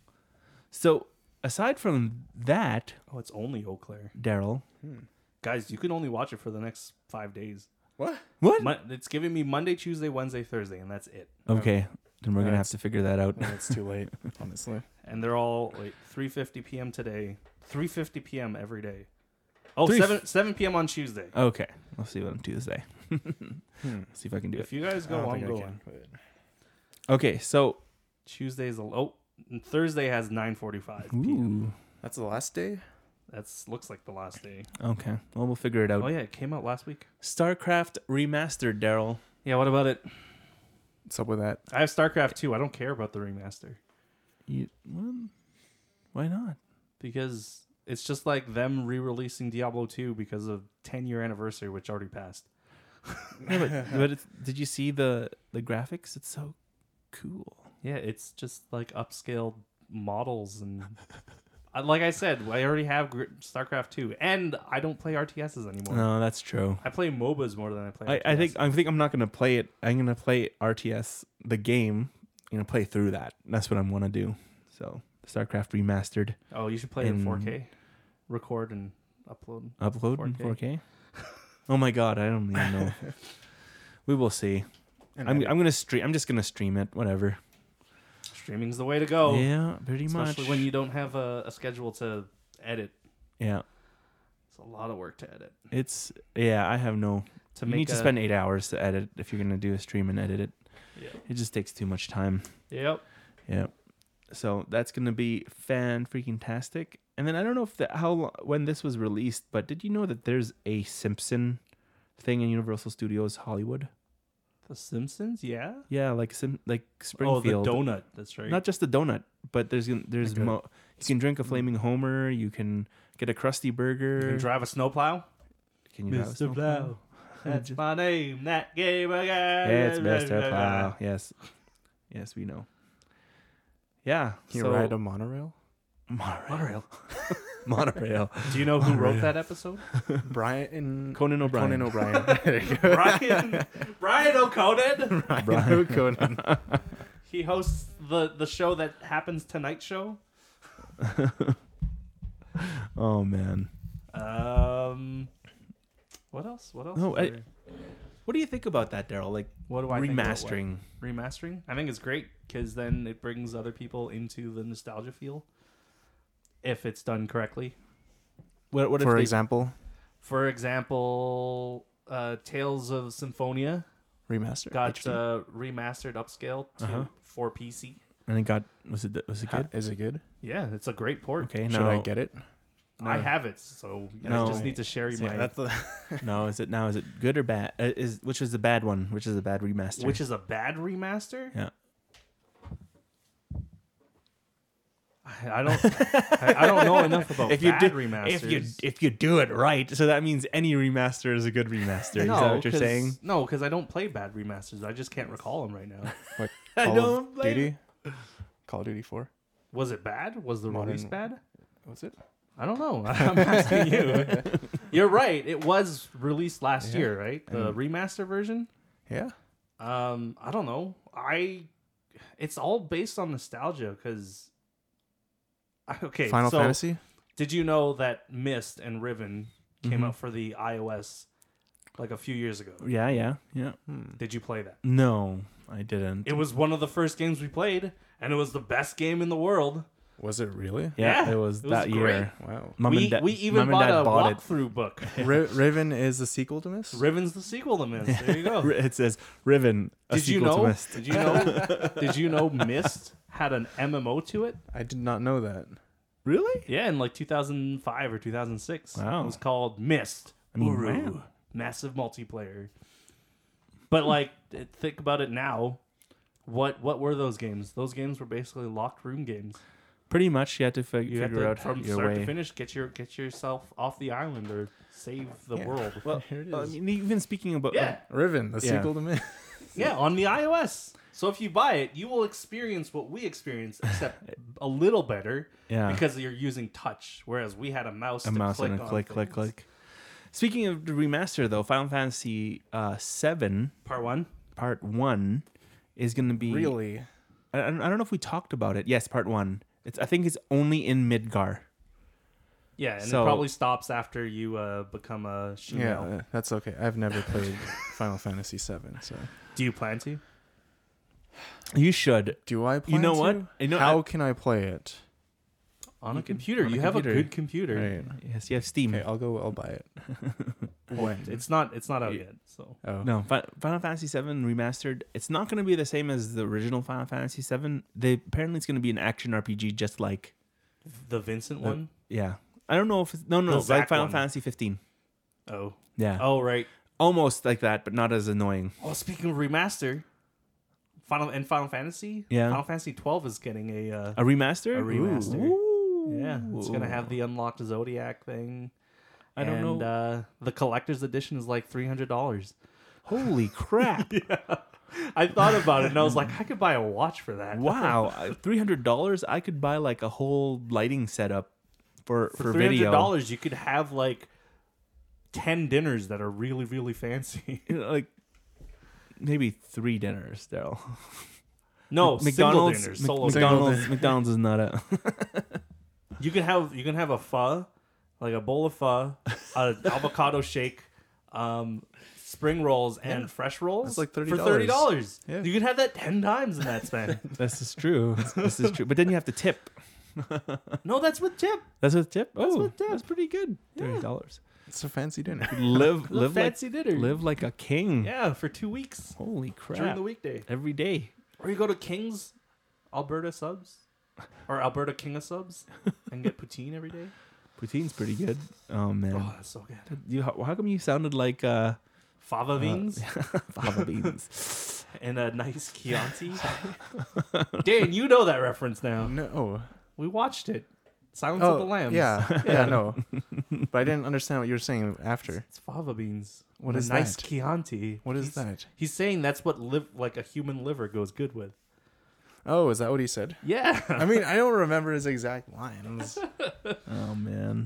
So aside from that, Oh, it's only Eau Claire. Daryl, Guys, you can only watch it for the next five days. What? what? Mon- it's giving me Monday, Tuesday, Wednesday, Thursday, and that's it. Okay, then we're gonna have That's- to figure that out. Yeah, it's too late, honestly. And they're all like three fifty p.m. today, three fifty p.m. every day. Oh, Three- seven seven p.m. on Tuesday. Okay, we'll see what on Tuesday. Hmm. See if I can do it. If you guys I go, don't I'm think I going. can, but- Okay, so Tuesday's a oh, and Thursday has nine forty-five p.m. ooh, That's the last day. That's looks like the last day. okay. Well, we'll figure it out. Oh yeah, it came out last week. StarCraft remastered, Daryl. Yeah, what about it? What's up with that? I have StarCraft two. I don't care about the remaster You, well, why not? because it's just like them re-releasing Diablo two because of ten year anniversary, which already passed. Yeah, but, but it's, did you see the the graphics? It's so cool. Yeah, it's just like upscaled models and uh, like I said, I already have Gr- StarCraft two, and I don't play R T Ss anymore. No, that's true. I play M O B As more than I play. I, R T S. I think I think I'm not gonna play it. I'm gonna play R T S the game. I'm gonna play through that. That's what I want to do. So StarCraft remastered, Oh, you should play it in in- four K, record and upload. upload in four K. four K. Oh my god, I don't even know. We will see. And I'm edit. I'm gonna stream. I'm just gonna stream it. Whatever. Streaming's the way to go. Yeah, pretty Especially much. when you don't have a, a schedule to edit. Yeah, It's a lot of work to edit. it's yeah. I have no. To you make need to a- spend eight hours to edit if you're gonna do a stream and edit it. Yeah. It just takes too much time. Yep. Yeah. So that's gonna be fan freaking tastic. And then I don't know if the how lo- when this was released, but did you know that there's a Simpson thing in Universal Studios Hollywood? The Simpsons, yeah. Yeah, like Sim like Oh, the Springfield. donut. That's right. Not just the donut, but there's gonna- there's Like a- mo- you can drink a flaming Homer. You can get a Krusty Burger. you can drive a snowplow. Can you drive a snowplow? That's my name. That game again. It's Mister Plow. Yes, yes, we know. Yeah. Can you so ride a monorail? monorail. Monorail. Monorail. Do you know who wrote that episode? Brian Conan O'Brien. Conan O'Brien. There you go. Brian. Brian O'Conan. Brian O'Conan. He hosts the the show that happens tonight show. Oh man. Um. What else? What else? No, is I- there? What do you think about that, Daryl? Like What do I think about what? remastering? remastering. I think it's great because then it brings other people into the nostalgia feel if it's done correctly. What, what if For they, example, For example, uh, Tales of Symphonia remaster. got H D? uh, remastered upscale to Uh-huh. for P C. and it got was it was it Ha- good? Is it good? Yeah, it's a great port. Okay, Should no, I get it? I No. have it, so you No. just need to share Yeah, my. that's the. no. Is it now? Is it good or bad? Uh, is which is the bad one? Which is the bad remaster? Which is a bad remaster? yeah. I I don't. I, I don't know enough about If you bad do, remasters. if you if you do it right, so that means any remaster is a good remaster. is that what you're 'cause- saying? No, because I don't play bad remasters. I just can't recall them right now. What, I Call don't of blame Duty? Call of Duty four? Was it bad? Was the Modern- release bad? Was it? I don't know. I'm asking you. You're right. It was released last Yeah. year, right? The And- remaster version. Yeah. Um, I don't know. I. It's all based on nostalgia because. Okay. Final so Fantasy? Did you know that Myst and Riven came Mhm. out for the iOS like a few years ago? Yeah, yeah, yeah. Hmm. Did you play that? No, I didn't. It was one of the first games we played, and it was the best game in the world. Was it really? yeah, yeah, it was it was that great. year. Wow. Mom we and dad, we even mom and bought dad a bought it. walkthrough book. Ri- Riven is the sequel to Myst? Riven's the sequel to Myst. There you go. It says Riven. A Did you sequel to know? Myst. Did you know? Did you know Myst had an M M O to it? I did not know that. Really? Yeah, in like two thousand five or two thousand six. Wow. It was called Myst. I mean, Uru. wow. Massive multiplayer. But like, think about it now. What what were those games? Those games were basically locked room games. Pretty much, you had to fig- You had figure to, out from your start way. to finish, get your get yourself off the island or save the Yeah. world. Well, Here it I is. mean, even speaking about Yeah, Riven, the Yeah. sequel to Myth. yeah, on the iOS. So if you buy it, you will experience what we experienced, except a little better yeah, because you're using touch, whereas we had a mouse. a to mouse click and a on click, click, things. click. Speaking of the remaster, though, Final Fantasy uh, Seven Part one. Part One is going to be Really? I, I don't know if we talked about it. Yes, Part One. It's I think it's only in Midgar. Yeah, and So- it probably stops after you uh, become a Yeah, Shimel. uh, that's okay. I've never played Final Fantasy seven, so Do you plan to? You should. do I plan know to? what? You know, How I- can I play it? On You a can- computer. on a you have computer. a good computer. Right. Yes, you have Steam. Okay, I'll go. I'll buy it. When? It's not. It's not out Yeah. yet. So Oh. No, Fi- Final Fantasy Seven remastered. It's not going to be the same as the original Final Fantasy Seven. They apparently it's going to be an action R P G, just like the Vincent Uh, one. yeah. I don't know if it's, no no The no it's like Zack Final one. Fantasy Fifteen. Oh. Yeah, Oh right. almost like that, but not as annoying. Oh, speaking of remaster, Final and Final Fantasy. Yeah. Final Fantasy twelve is getting a. Uh, A remaster. A remaster. Ooh. yeah, it's gonna have the unlocked Zodiac thing. I don't and, know. Uh, the collector's edition is like three hundred dollars. Holy crap! I thought about it and I was like, I could buy a watch for that. Wow, three hundred dollars. I could buy like a whole lighting setup for for, For three hundred video. dollars, you could have like ten dinners that are really, really fancy. You know, like maybe three dinners, Daryl. No, McDonald's. single dinners, Mc- solo McDonald's. dinners. McDonald's is not a. You can have you can have a pho, like a bowl of pho, an avocado shake, um, spring rolls, and fresh rolls. That's like thirty for dollars. thirty dollars. Yeah. You can have that ten times in that span. This is true. This is true. But then you have to tip. No, that's with tip. That's with tip. That's oh, with tip. that's pretty good. Thirty dollars. It's a fancy dinner. Live, Live live like, fancy dinner. live like a king. Yeah, for two weeks Holy during crap! the weekday. Every day. Or you go to King's Alberta Subs or Alberta King of Subs and get poutine every day. Poutine's pretty good. Oh man. Oh, that's so good. You, how, how come you sounded like uh, Fava beans fava beans? and a nice Chianti. Dan, you know that reference now. No. We watched it. Silence of the Lambs. Oh, yeah, yeah, no. But I didn't understand what you were saying after. It's fava beans. What and is a nice that? Chianti. What is He's- that? He's saying that's what live like a human liver goes good with. Oh, is that what he said? Yeah. I mean, I don't remember his exact lines. Oh man.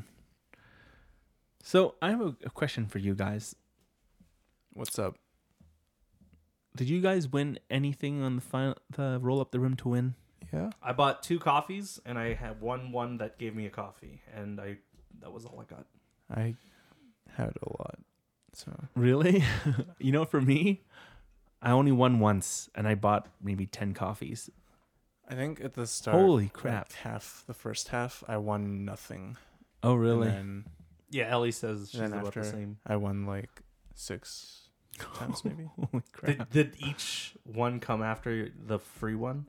So I have a, a question for you guys. What's up? Did you guys win anything on the final, the roll up the rim to win? Yeah. I bought two coffees and I had one one that gave me a coffee and I that was all I got. I had a lot. So Really? You know, for me, I only won once, and I bought maybe ten coffees. I think at the start, Holy crap! like half the first half, I won nothing. Oh, really? And then, Yeah, Ellie says she's and then about after the same. I won like six times maybe. Holy crap! Did, did each one come after the free one?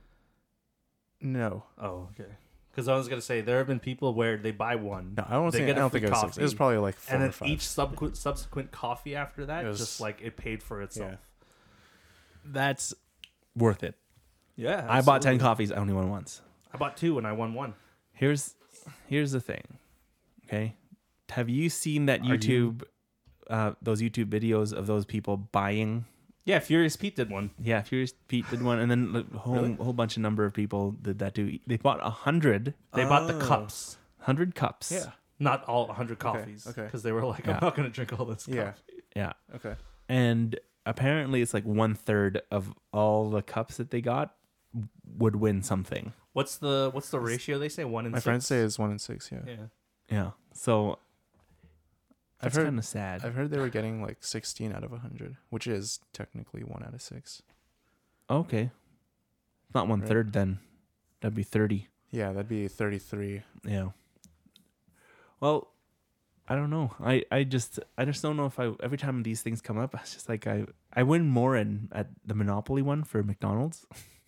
No, Oh, okay. Because I was gonna say there have been people where they buy one, no, I don't They think. get I a don't free think it was six. It was coffee, probably like four and or then five. each subsequent subsequent coffee after that, It was- just like it paid for itself. That's worth it. Yeah, I bought ten absolutely. coffees. I only won once. I bought two and I won one. Here's here's the thing. Okay, have you seen that Are you- YouTube, uh, those YouTube videos of those people buying? Yeah, Furious Pete did one. Yeah, Furious Pete did one, and then a whole Really? whole bunch of number of people did that too. They bought a hundred They bought the Oh. cups, hundred cups. Yeah. not all one hundred coffees. okay. Because they were like, Yeah. I'm not gonna drink all this. Yeah. Coffee. yeah. Okay. And apparently, it's like one third of all the cups that they got would win something. What's the what's the ratio they say? One in My six? friends say it's one in six. Yeah. Yeah. Yeah. So I've that's heard. kind of sad. I've heard they were getting like sixteen out of a hundred, which is technically one out of six. Okay. Not one Right. third then. That'd be thirty. Yeah, that'd be thirty-three. Yeah. Well, I don't know. I, I just I just don't know if I every time these things come up, it's just like I I win more in at the Monopoly one for McDonald's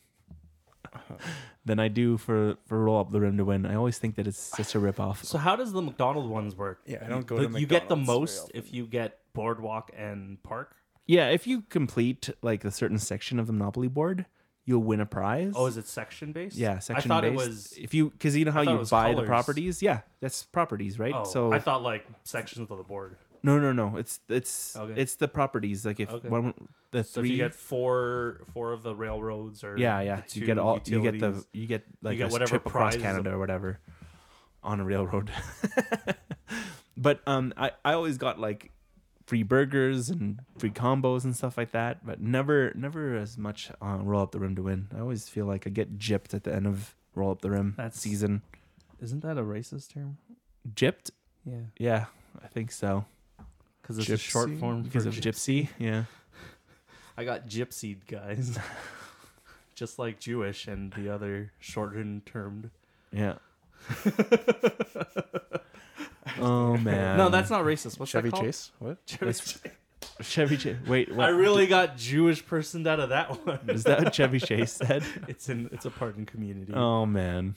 than I do for for roll up the rim to win. I always think that it's just a rip off. So how does the McDonald ones work? Yeah, I don't go The- to You get the McDonald's very most often. if you get Boardwalk and Park. Yeah, if you complete like a certain section of the Monopoly board, you'll win a prize. Oh, is it section based? Yeah, section I thought based. it was. If you, because you know how I thought you it was buy the colors. properties. Yeah, that's properties, right? Oh, so I thought like sections of the board. no, no, no. It's it's Okay. it's the properties. Like if Okay. one the So three. if you get four four of the railroads or yeah, yeah. the You get two all. You get the. utilities, You get like get a whatever trip across prizes Canada or whatever, on a railroad. But um, I I always got like free burgers and free combos and stuff like that, but never never as much uh, roll up the rim to win. I always feel like I get gypped at the end of roll up the rim That's- season. Isn't that a racist term? Gypped? Yeah, Yeah, I think so. because it's a short Gypsy? form Because for of gypsy. gypsy. Yeah. I got gypsied, guys. Just like Jewish and the other shortened termed. Yeah. Oh man. no, that's not racist. What's Chevy that called? Chase. What? That's Chevy Chase. Wait, what? I really got Jewish personed out of that one. Is that what Chevy Chase said? It's in it's a pardon community. Oh man.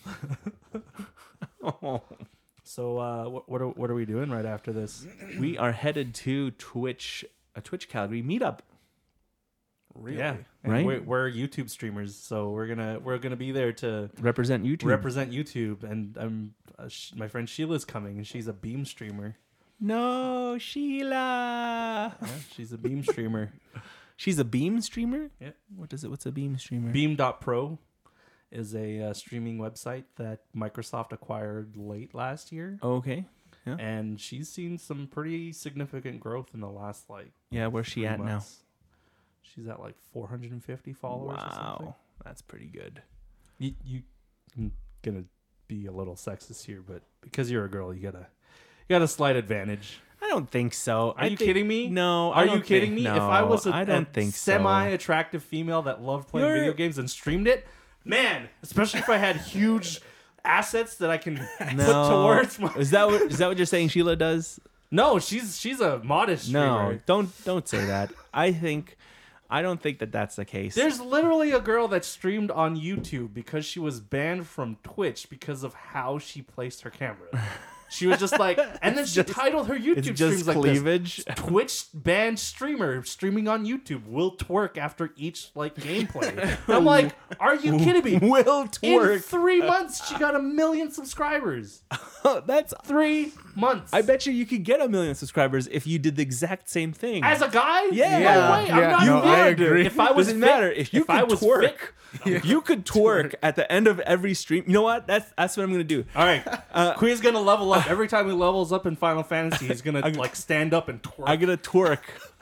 Oh. So uh, what what are, what are we doing right after this? We are headed to Twitch, a Twitch Calgary meetup. Really? Yeah, and Right? We're, we're YouTube streamers, so we're gonna we're gonna be there to Represent YouTube. represent YouTube. And I'm uh, sh- my friend Sheila's coming, and she's a Beam streamer. no, Sheila. Yeah, she's a Beam streamer. She's a Beam streamer? Yeah. What is it? What's a Beam streamer? Beam dot pro is a uh, streaming website that Microsoft acquired late last year, Oh, okay. and she's seen some pretty significant growth in the last like Yeah, where's she three at now? months. She's at like four hundred fifty followers. Or something. Wow. That's pretty good. You you I'm gonna be a little sexist here, but because you're a girl, you gotta you got a slight advantage. I don't think so. Are I you think- kidding me? No. I Are don't you kidding think- me? No, If I was a, I don't a think so. semi-attractive female that loved playing You're- video games and streamed it, man, especially if I had huge assets that I can put No. towards my. Is that what is that what you're saying Sheila does? No, she's she's a modest streamer. No, don't don't say that. I think I don't think that that's the case. There's literally a girl that streamed on YouTube because she was banned from Twitch because of how she placed her camera. She was just like, and then she just- titled her it's YouTube just streams like this. cleavage. Twitch banned streamer streaming on YouTube will twerk after each like gameplay. I'm like, are you kidding me? Will In twerk. three months, she got a million subscribers. That's. Three months. I bet you you could get a million subscribers if you did the exact same thing. As a guy? Yeah. No Yeah, way. I'm yeah. not No, fit. I agree. If I was doesn't fit- matter if you if could I was twerk. fit- You could twerk at the end of every stream. You know what? That's that's what I'm gonna do. All right, Queen's gonna level up. Every time he levels up in Final Fantasy, he's gonna like stand up and twerk. I'm gonna twerk.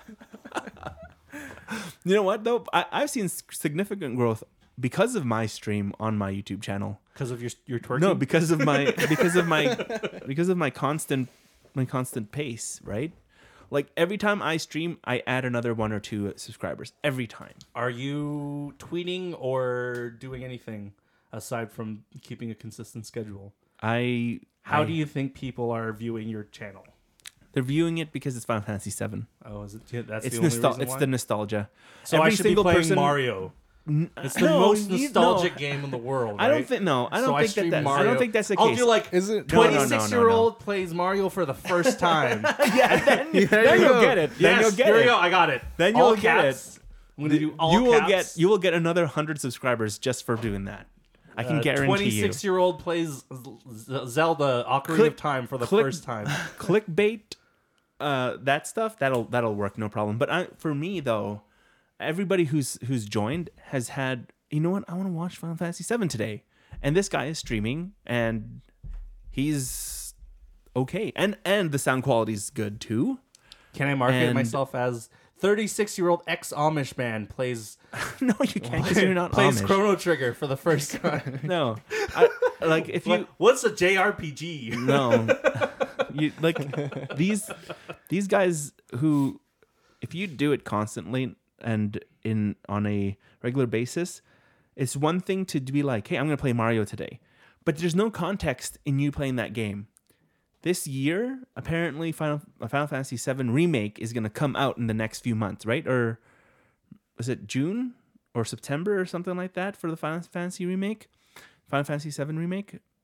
You know what though? I, I've seen s- significant growth because of my stream on my YouTube channel. Because of your your twerking. No, because of my because of my because of my constant my constant pace, right? Like every time I stream, I add another one or two subscribers every time. Are you tweeting or doing anything aside from keeping a consistent schedule? I How I- do you think people are viewing your channel? They're viewing it because it's Final Fantasy seven. Oh, is it? Yeah, that's It's the only nostal- reason It's why? the nostalgia. So I Every should be single playing person- Mario. It's the No, most you- nostalgic no. game in the world. I don't right? think no. I don't So think that stream that's, I Mario. don't think that's the I'll case. do like Is it? No, no, no, no, twenty-six year old plays Mario for the first time. yeah, then, There then you you'll go. get it. Then yes, you'll get here it. we go. I got it. Then All you'll get caps. I'm gonna do all you will caps. get you will get another hundred subscribers just for doing that. I can guarantee you. twenty-six year old plays Z- Zelda Ocarina Click- of Time for the click- first time. Clickbait, uh, that stuff that'll that'll work no problem. But I, for me though, everybody who's who's joined has had. You know what? I want to watch Final Fantasy seven today, and this guy is streaming, and he's okay, and and the sound quality is good too. Can I market And- myself as thirty-six year old ex Amish man plays No, you can't because you're not plays Amish. Chrono Trigger for the first time? No, I, like if you What- What's a J R P G? no, you like these these guys who, if you do it constantly and in on a regular basis, it's one thing to be like, hey, I'm going to play Mario today, but there's no context in you playing that game. This year, apparently, Final Final Fantasy seven remake is going to come out in the next few months, right? Or was it June or September or something like that for the Final Fantasy remake? Final Fantasy seven remake.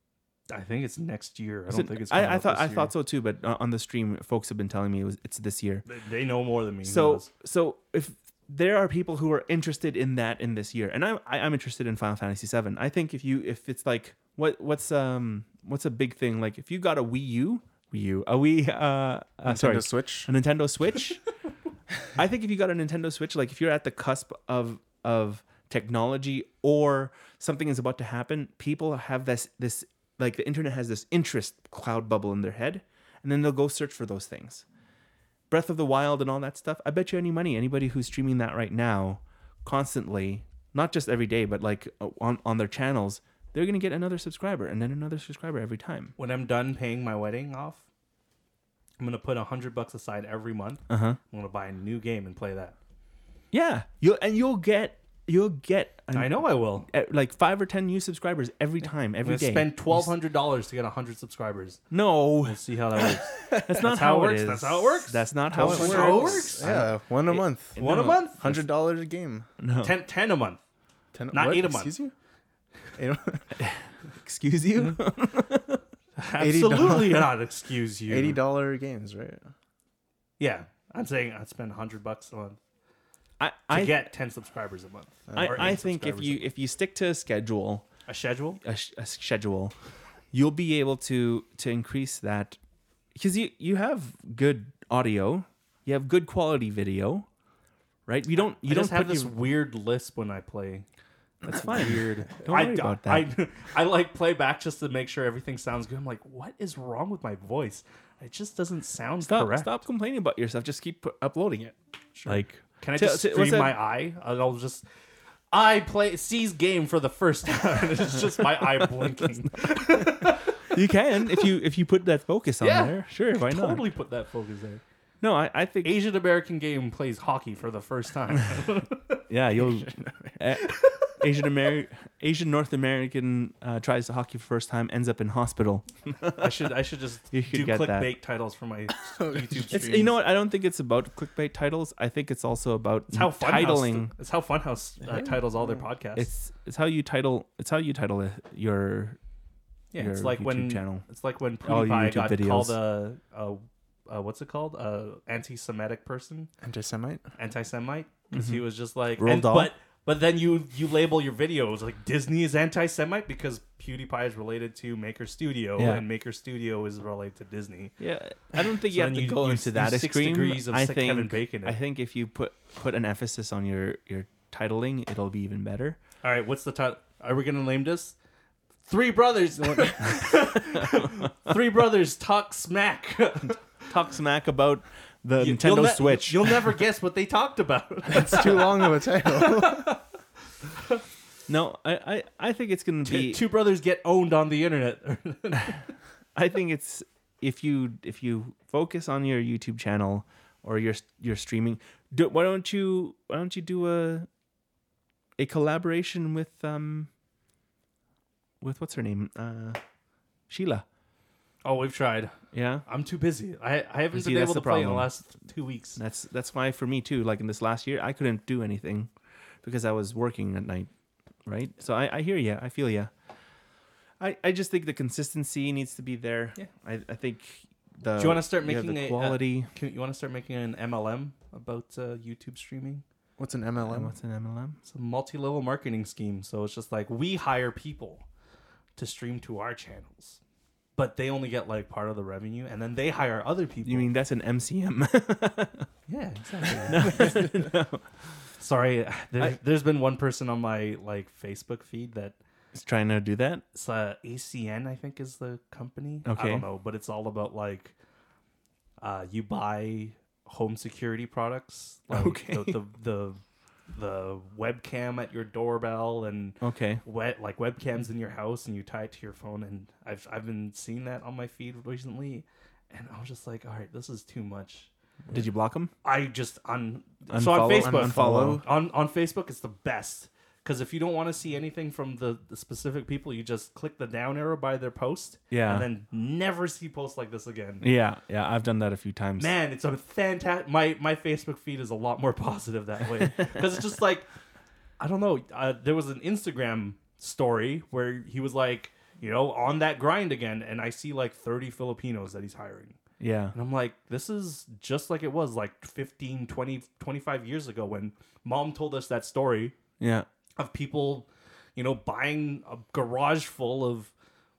I think it's next year. I Is don't it- think it's. coming I, I out thought this I year. thought so too, but uh, on the stream, folks have been telling me it was, it's this year. They, they know more than me. Who So knows? so if there are people who are interested in that in this year, and I'm I, I'm interested in Final Fantasy seven. I think if you if it's like what what's um what's a big thing, like if you got a Wii U, Wii U, a Wii uh, uh Nintendo sorry Switch. a Nintendo Switch. I think if you got a Nintendo Switch, like if you're at the cusp of of technology or something is about to happen, people have this this like the internet has this interest cloud bubble in their head, and then they'll go search for those things. Breath of the Wild and all that stuff. I bet you any money, anybody who's streaming that right now, constantly, not just every day, but like on on their channels, they're gonna get another subscriber and then another subscriber every time. When I'm done paying my wedding off, I'm gonna put a hundred bucks aside every month. Uh huh. I'm gonna buy a new game and play that. Yeah, you'll and you'll get you'll get an, I know I will. uh, like five or ten new subscribers every time, I'm every gonna day. spend twelve hundred dollars to get a hundred subscribers. No, We'll see how that works. that's not how, how it it works. is. That's how it works. That's not how it That's works. how it works. Yeah, one a month. One a No. month. Hundred dollars a game. No. Ten, ten a month. Ten, Not what? eight a month. Excuse you. Eight a- Excuse you. Absolutely not. Excuse you. Eighty dollar games, right? Yeah, I'm saying I'd spend a hundred bucks a month I to I, get ten subscribers a month. I, Or I eight think if subscribers you if you stick to a schedule, a schedule. a, sh- a schedule, you'll be able to to increase that because you you have good audio, you have good quality video, right? You don't you I don't just have put this your- weird lisp when I play. That's fine. Weird. Don't I, worry about that. I, I like play back just to make sure everything sounds good. I'm like, what is wrong with my voice? It just doesn't sound Stop correct. stop complaining about yourself. Just keep pu- uploading it. Like Can I T- just t- what's stream that- my eye? I'll just. I play C's game for the first time. It's just my eye blinking. you can if you if you put that focus on Yeah. there. Sure, why not? Totally put that focus there. No, I, I think Asian American game plays hockey for the first time. yeah, you'll uh, Asian American Asian North American uh, tries to hockey for first time, ends up in hospital. I should I should just You should do get that. clickbait titles for my YouTube streams. It's you know what? I don't think it's about clickbait titles. I think it's also about It's how Funhouse, titling. it's how Funhouse uh, titles all their podcasts. It's it's how you title. It's how you title it, your yeah, your it's like YouTube when channel. it's like when All your PewDiePie YouTube got videos. called a, a, a what's it called a anti-Semitic person, Anti-Semite. anti-Semite, because he was just like, Roald and, Dahl? but but then you you label your videos like Disney is anti-Semite because PewDiePie is related to Maker Studio Yeah. and Maker Studio is related to Disney. Yeah, I don't think So you have then to you- go you- into you that six extreme. degrees of I sick think Kevin Bacon it. I think if you put put an emphasis on your your titling, it'll be even better. All right, what's the title? Are we gonna name this? Three brothers. Three brothers talk smack. Talk smack about the You- Nintendo you'll ne- Switch. You'll never guess what they talked about. It's too long of a title. No, I, I, I think it's gonna be. Two brothers get owned on the internet. I think it's if you if you focus on your YouTube channel or your your streaming. Do, why don't you why don't you do a a collaboration with um with what's her name uh Sheila? Oh, we've tried. Yeah, I'm too busy. I, I haven't See, been that's able the to play in the problem. last two weeks. that's that's why for me too. Like in this last year, I couldn't do anything because I was working at night. Right, so I, I hear you. I feel you. I, I just think the consistency needs to be there. Yeah. I, I think the. Do you want to start you have making the a quality? Can, you want to start making an M L M about uh, YouTube streaming? What's an M L And M? what's an M L M? It's a multi-level marketing scheme. So it's just like we hire people to stream to our channels, but they only get like part of the revenue, and then they hire other people. You mean that's an M C M? Yeah, exactly. no. Sorry, there, I- there's been one person on my like Facebook feed that It's trying to do that. it's uh, A C N, I think, is the company. I Okay. don't know, but it's all about like uh, you buy home security products, like Okay. the, the the the webcam at your doorbell and Okay. wet like webcams in your house, and you tie it to your phone. And I've I've been seeing that on my feed recently, and I was just like, all right, this is too much. Did you block them? I just on so on Unfollow- Facebook unfollow? on on Facebook it's the best because if you don't want to see anything from the, the specific people, you just click the down arrow by their post, Yeah. and then never see posts like this again. Yeah. Yeah. I've done that a few times. Man, it's a fantastic. My my Facebook feed is a lot more positive that way because it's just like I don't know. Uh, there was an Instagram story where he was like, you know, on that grind again, and I see like thirty Filipinos that he's hiring. Yeah. And I'm like, this is just like it was like fifteen, twenty, twenty-five years ago when Mom told us that story Yeah. of people, you know, buying a garage full of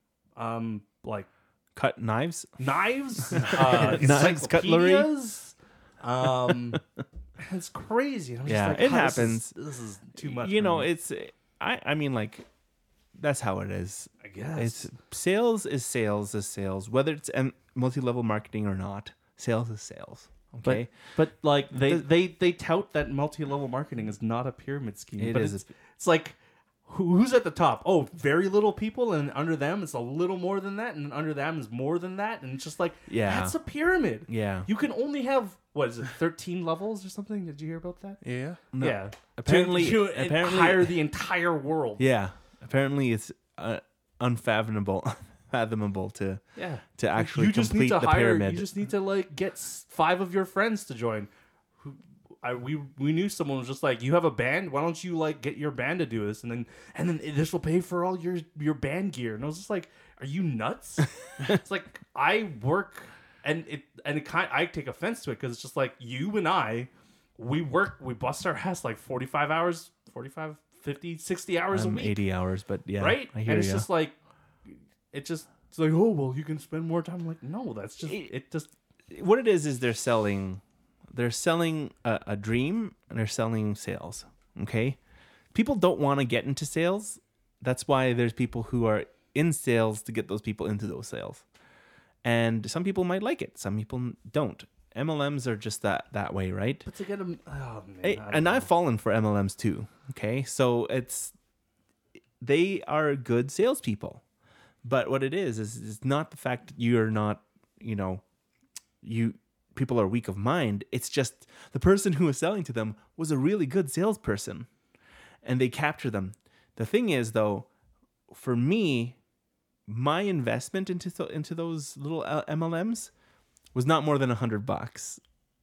um like Cut knives. knives, uh, Knives, cutlery. encyclopedias. Um, it's crazy. I'm just Yeah, like, it "Oh, this happens. is- This is, too much. You for know, me." it's I I mean like that's how it is. I guess It's sales is sales is sales, whether it's um, multi-level marketing or not. Sales is sales. Okay. But like they, The- they they tout that multi-level marketing is not a pyramid scheme. It but is It's, it's like who- who's at the top? Oh, very little people, and under them it's a little more than that, and under them is more than that, and it's just like Yeah. that's a pyramid. Yeah. You can only have what is it, thirteen levels or something? Did you hear about that? Yeah. No. Yeah, Apparently- to, to apparently- hire the entire world. Yeah. Apparently, it's uh, unfathomable, fathomable to Yeah. to actually you just complete need to the hire. pyramid. You just need to like get s- five of your friends to join. Who, I we we knew someone was just like, you have a band. Why don't you like get your band to do this, and then and then this will pay for all your your band gear. And I was just like, are you nuts? It's like I work, and it and it kind I take offense to it because it's just like you and I, we work, we bust our ass like forty-five hours, forty-five, fifty, sixty hours a I'm week. eighty hours, but yeah, Right? I hear And it's ya. just like, it just, it's like, oh, well, you can spend more time. I'm like, no, that's just, It- it just, what it is is they're selling they're selling a, a dream and they're selling sales. Okay, people don't want to get into sales. That's why there's people who are in sales to get those people into those sales, and some people might like it, some people don't. M L Ms are just that that way, right? but to get them, oh, man. Hey, I don't and know. I've fallen for M L Ms too. Okay, so it's they are good salespeople, but what it is is it's not the fact that you're not, you know, you people are weak of mind. It's just the person who was selling to them was a really good salesperson, and they capture them. The thing is, though, for me, my investment into th- into those little uh, M L Ms was not more than a hundred bucks.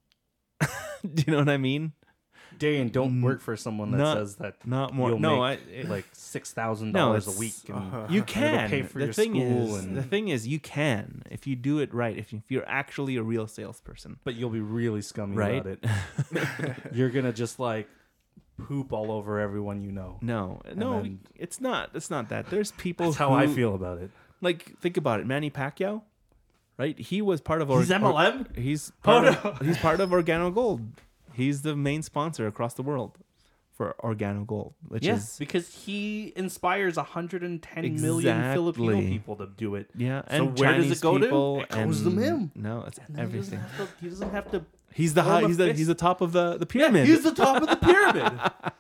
Do you know what I mean? Dane, don't work for someone that Not- says that Not more. you'll no, make I it- like six thousand No, dollars a it's- week. And, uh, you it'll can. pay for the your thing school is, and- the thing is, you can if you do it right. If, you, if you're actually a real salesperson, but you'll be really scummy Right? about it. You're gonna just like poop all over everyone you know. no, no, then- it's not. It's not that. There's people. That's how I who- feel about it. Like, think about it. Manny Pacquiao, right? He was part of. He's M L M? He's Oh, part of, he's part of Organo Gold. He's the main sponsor across the world for Organo Gold, which Yes, is because he inspires one hundred ten million Filipino Exactly. people to do it. yeah. So And where does Chinese it go to? people It goes to and- him. No, it's And then he doesn't everything. have to- He doesn't have to. He's the form high. a He's the fist. he's the top of the the Yeah, pyramid. he's the top of the pyramid.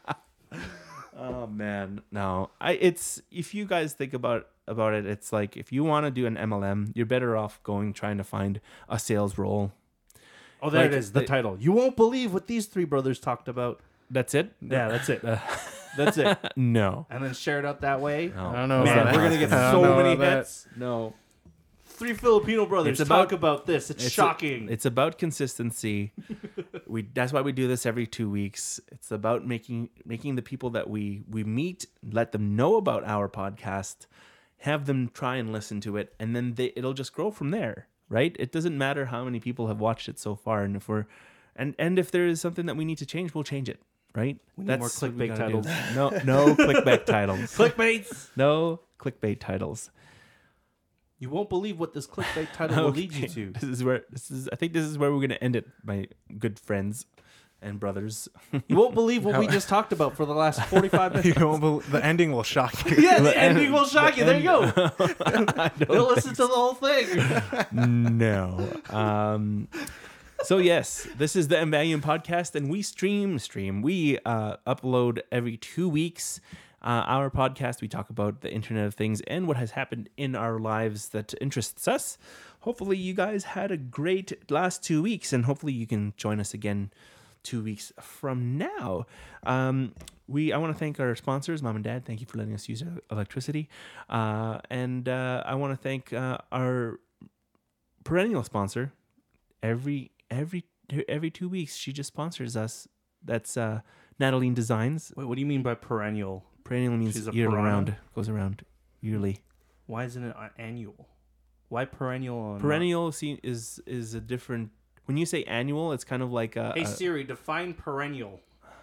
Oh man, no. I it's if you guys think about about it, it's like if you want to do an M L M, you're better off going trying to find a sales role. Oh, there Like, it is. The the- title. You won't believe what these three brothers talked about. That's it. Yeah, that's it. That's it. No, And then share it out that way. no. I don't know. Man, about we're that. gonna get I don't so know many about that. hits. No. Three Filipino brothers It's talk about- about this. It's, It's a- shocking. it's about consistency. we that's why we do this every two weeks. It's about making making the people that we we meet, let them know about our podcast, have them try and listen to it, and then they, it'll just grow from there. Right? It doesn't matter how many people have watched it so far, and if we're and and if there is something that we need to change, we'll change it. Right? We need more what we clickbait gotta do. titles. No, no clickbait titles. Clickbaits. No clickbait titles. You won't believe what this clickbait title will lead you Okay. to. This is where this is. I think this is where we're gonna end it, my good friends and brothers. You won't believe what we just talked about for the last forty-five minutes. You won't bel the ending will shock you. Yeah, the The end- ending will shock you. There you go. I don't You'll listen to the whole thing. No. Um, so yes, this is the Embanium podcast, and we stream, stream. We uh, upload every two weeks. Uh, our podcast, we talk about the Internet of Things and what has happened in our lives that interests us. Hopefully, you guys had a great last two weeks, and hopefully, you can join us again two weeks from now. Um, we I want to thank our sponsors, Mom and Dad. Thank you for letting us use our electricity, uh, and uh, I want to thank uh, our perennial sponsor. Every every every two weeks, she just sponsors us. That's uh, Natalie Designs. Wait, what do you mean by perennial? Perennial means She's a year piranha? round, goes around yearly. Why isn't it uh, annual? Why perennial? and Perennial see, is is a different. When you say annual, it's kind of like a. not- Hey a- Siri, define perennial.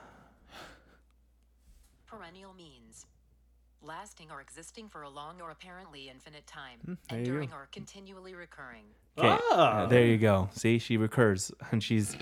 Perennial means lasting or existing for a long or apparently infinite time, Hmm, there you enduring go. or continually recurring. Okay, Ah. uh, there you go. See, she recurs, and she's.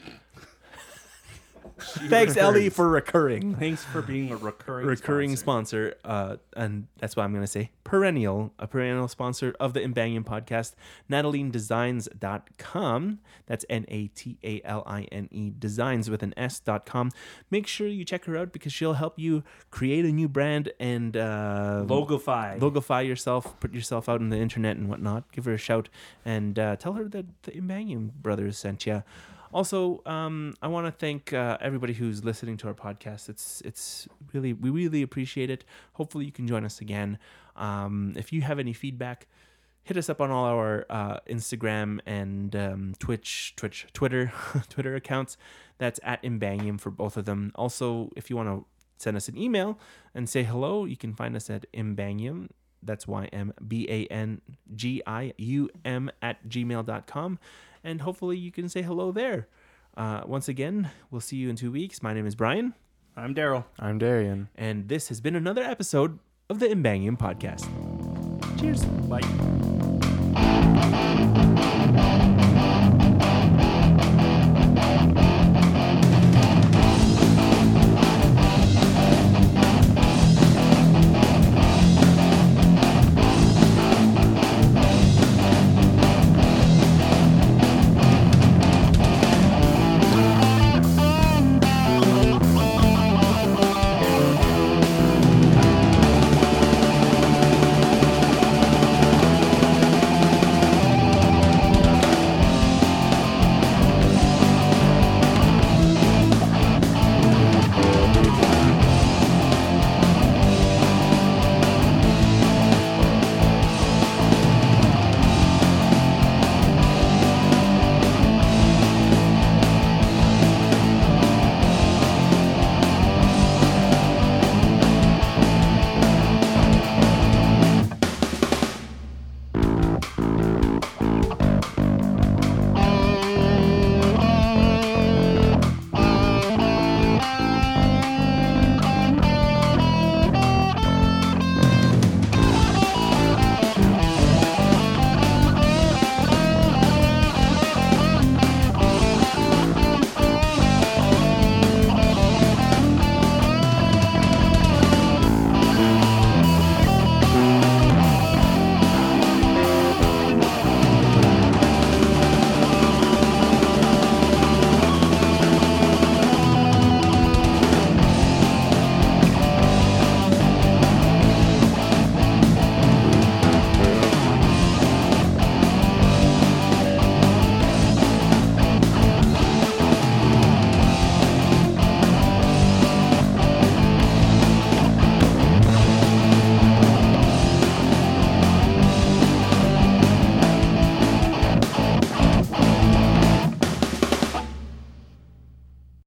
Thanks, Ellie, for recurring. Thanks for being a recurring recurring sponsor. sponsor, uh, and that's why I'm going to say perennial, a perennial sponsor of the Imbanium podcast, Nataline Designs dot com. That's N A T A L I N E, designs with an S dot com. Make sure you check her out because she'll help you create a new brand and uh, Logify. logify yourself, put yourself out on the internet and whatnot. Give her a shout and uh, tell her that the Imbanium brothers sent you. Also, um, I want to thank uh, everybody who's listening to our podcast. It's it's really we really appreciate it. Hopefully, you can join us again. Um, if you have any feedback, hit us up on all our uh, Instagram and um, Twitch, Twitch, Twitter, Twitter accounts. That's at Imbangium for both of them. Also, if you want to send us an email and say hello, you can find us at Imbangium. That's Y M B A N G I U M at gmail dot com. And hopefully you can say hello there. Uh, once again, we'll see you in two weeks. My name is Brian, I'm Daryl. I'm Darian. and this has been another episode of the Imbangium podcast. Cheers. Bye.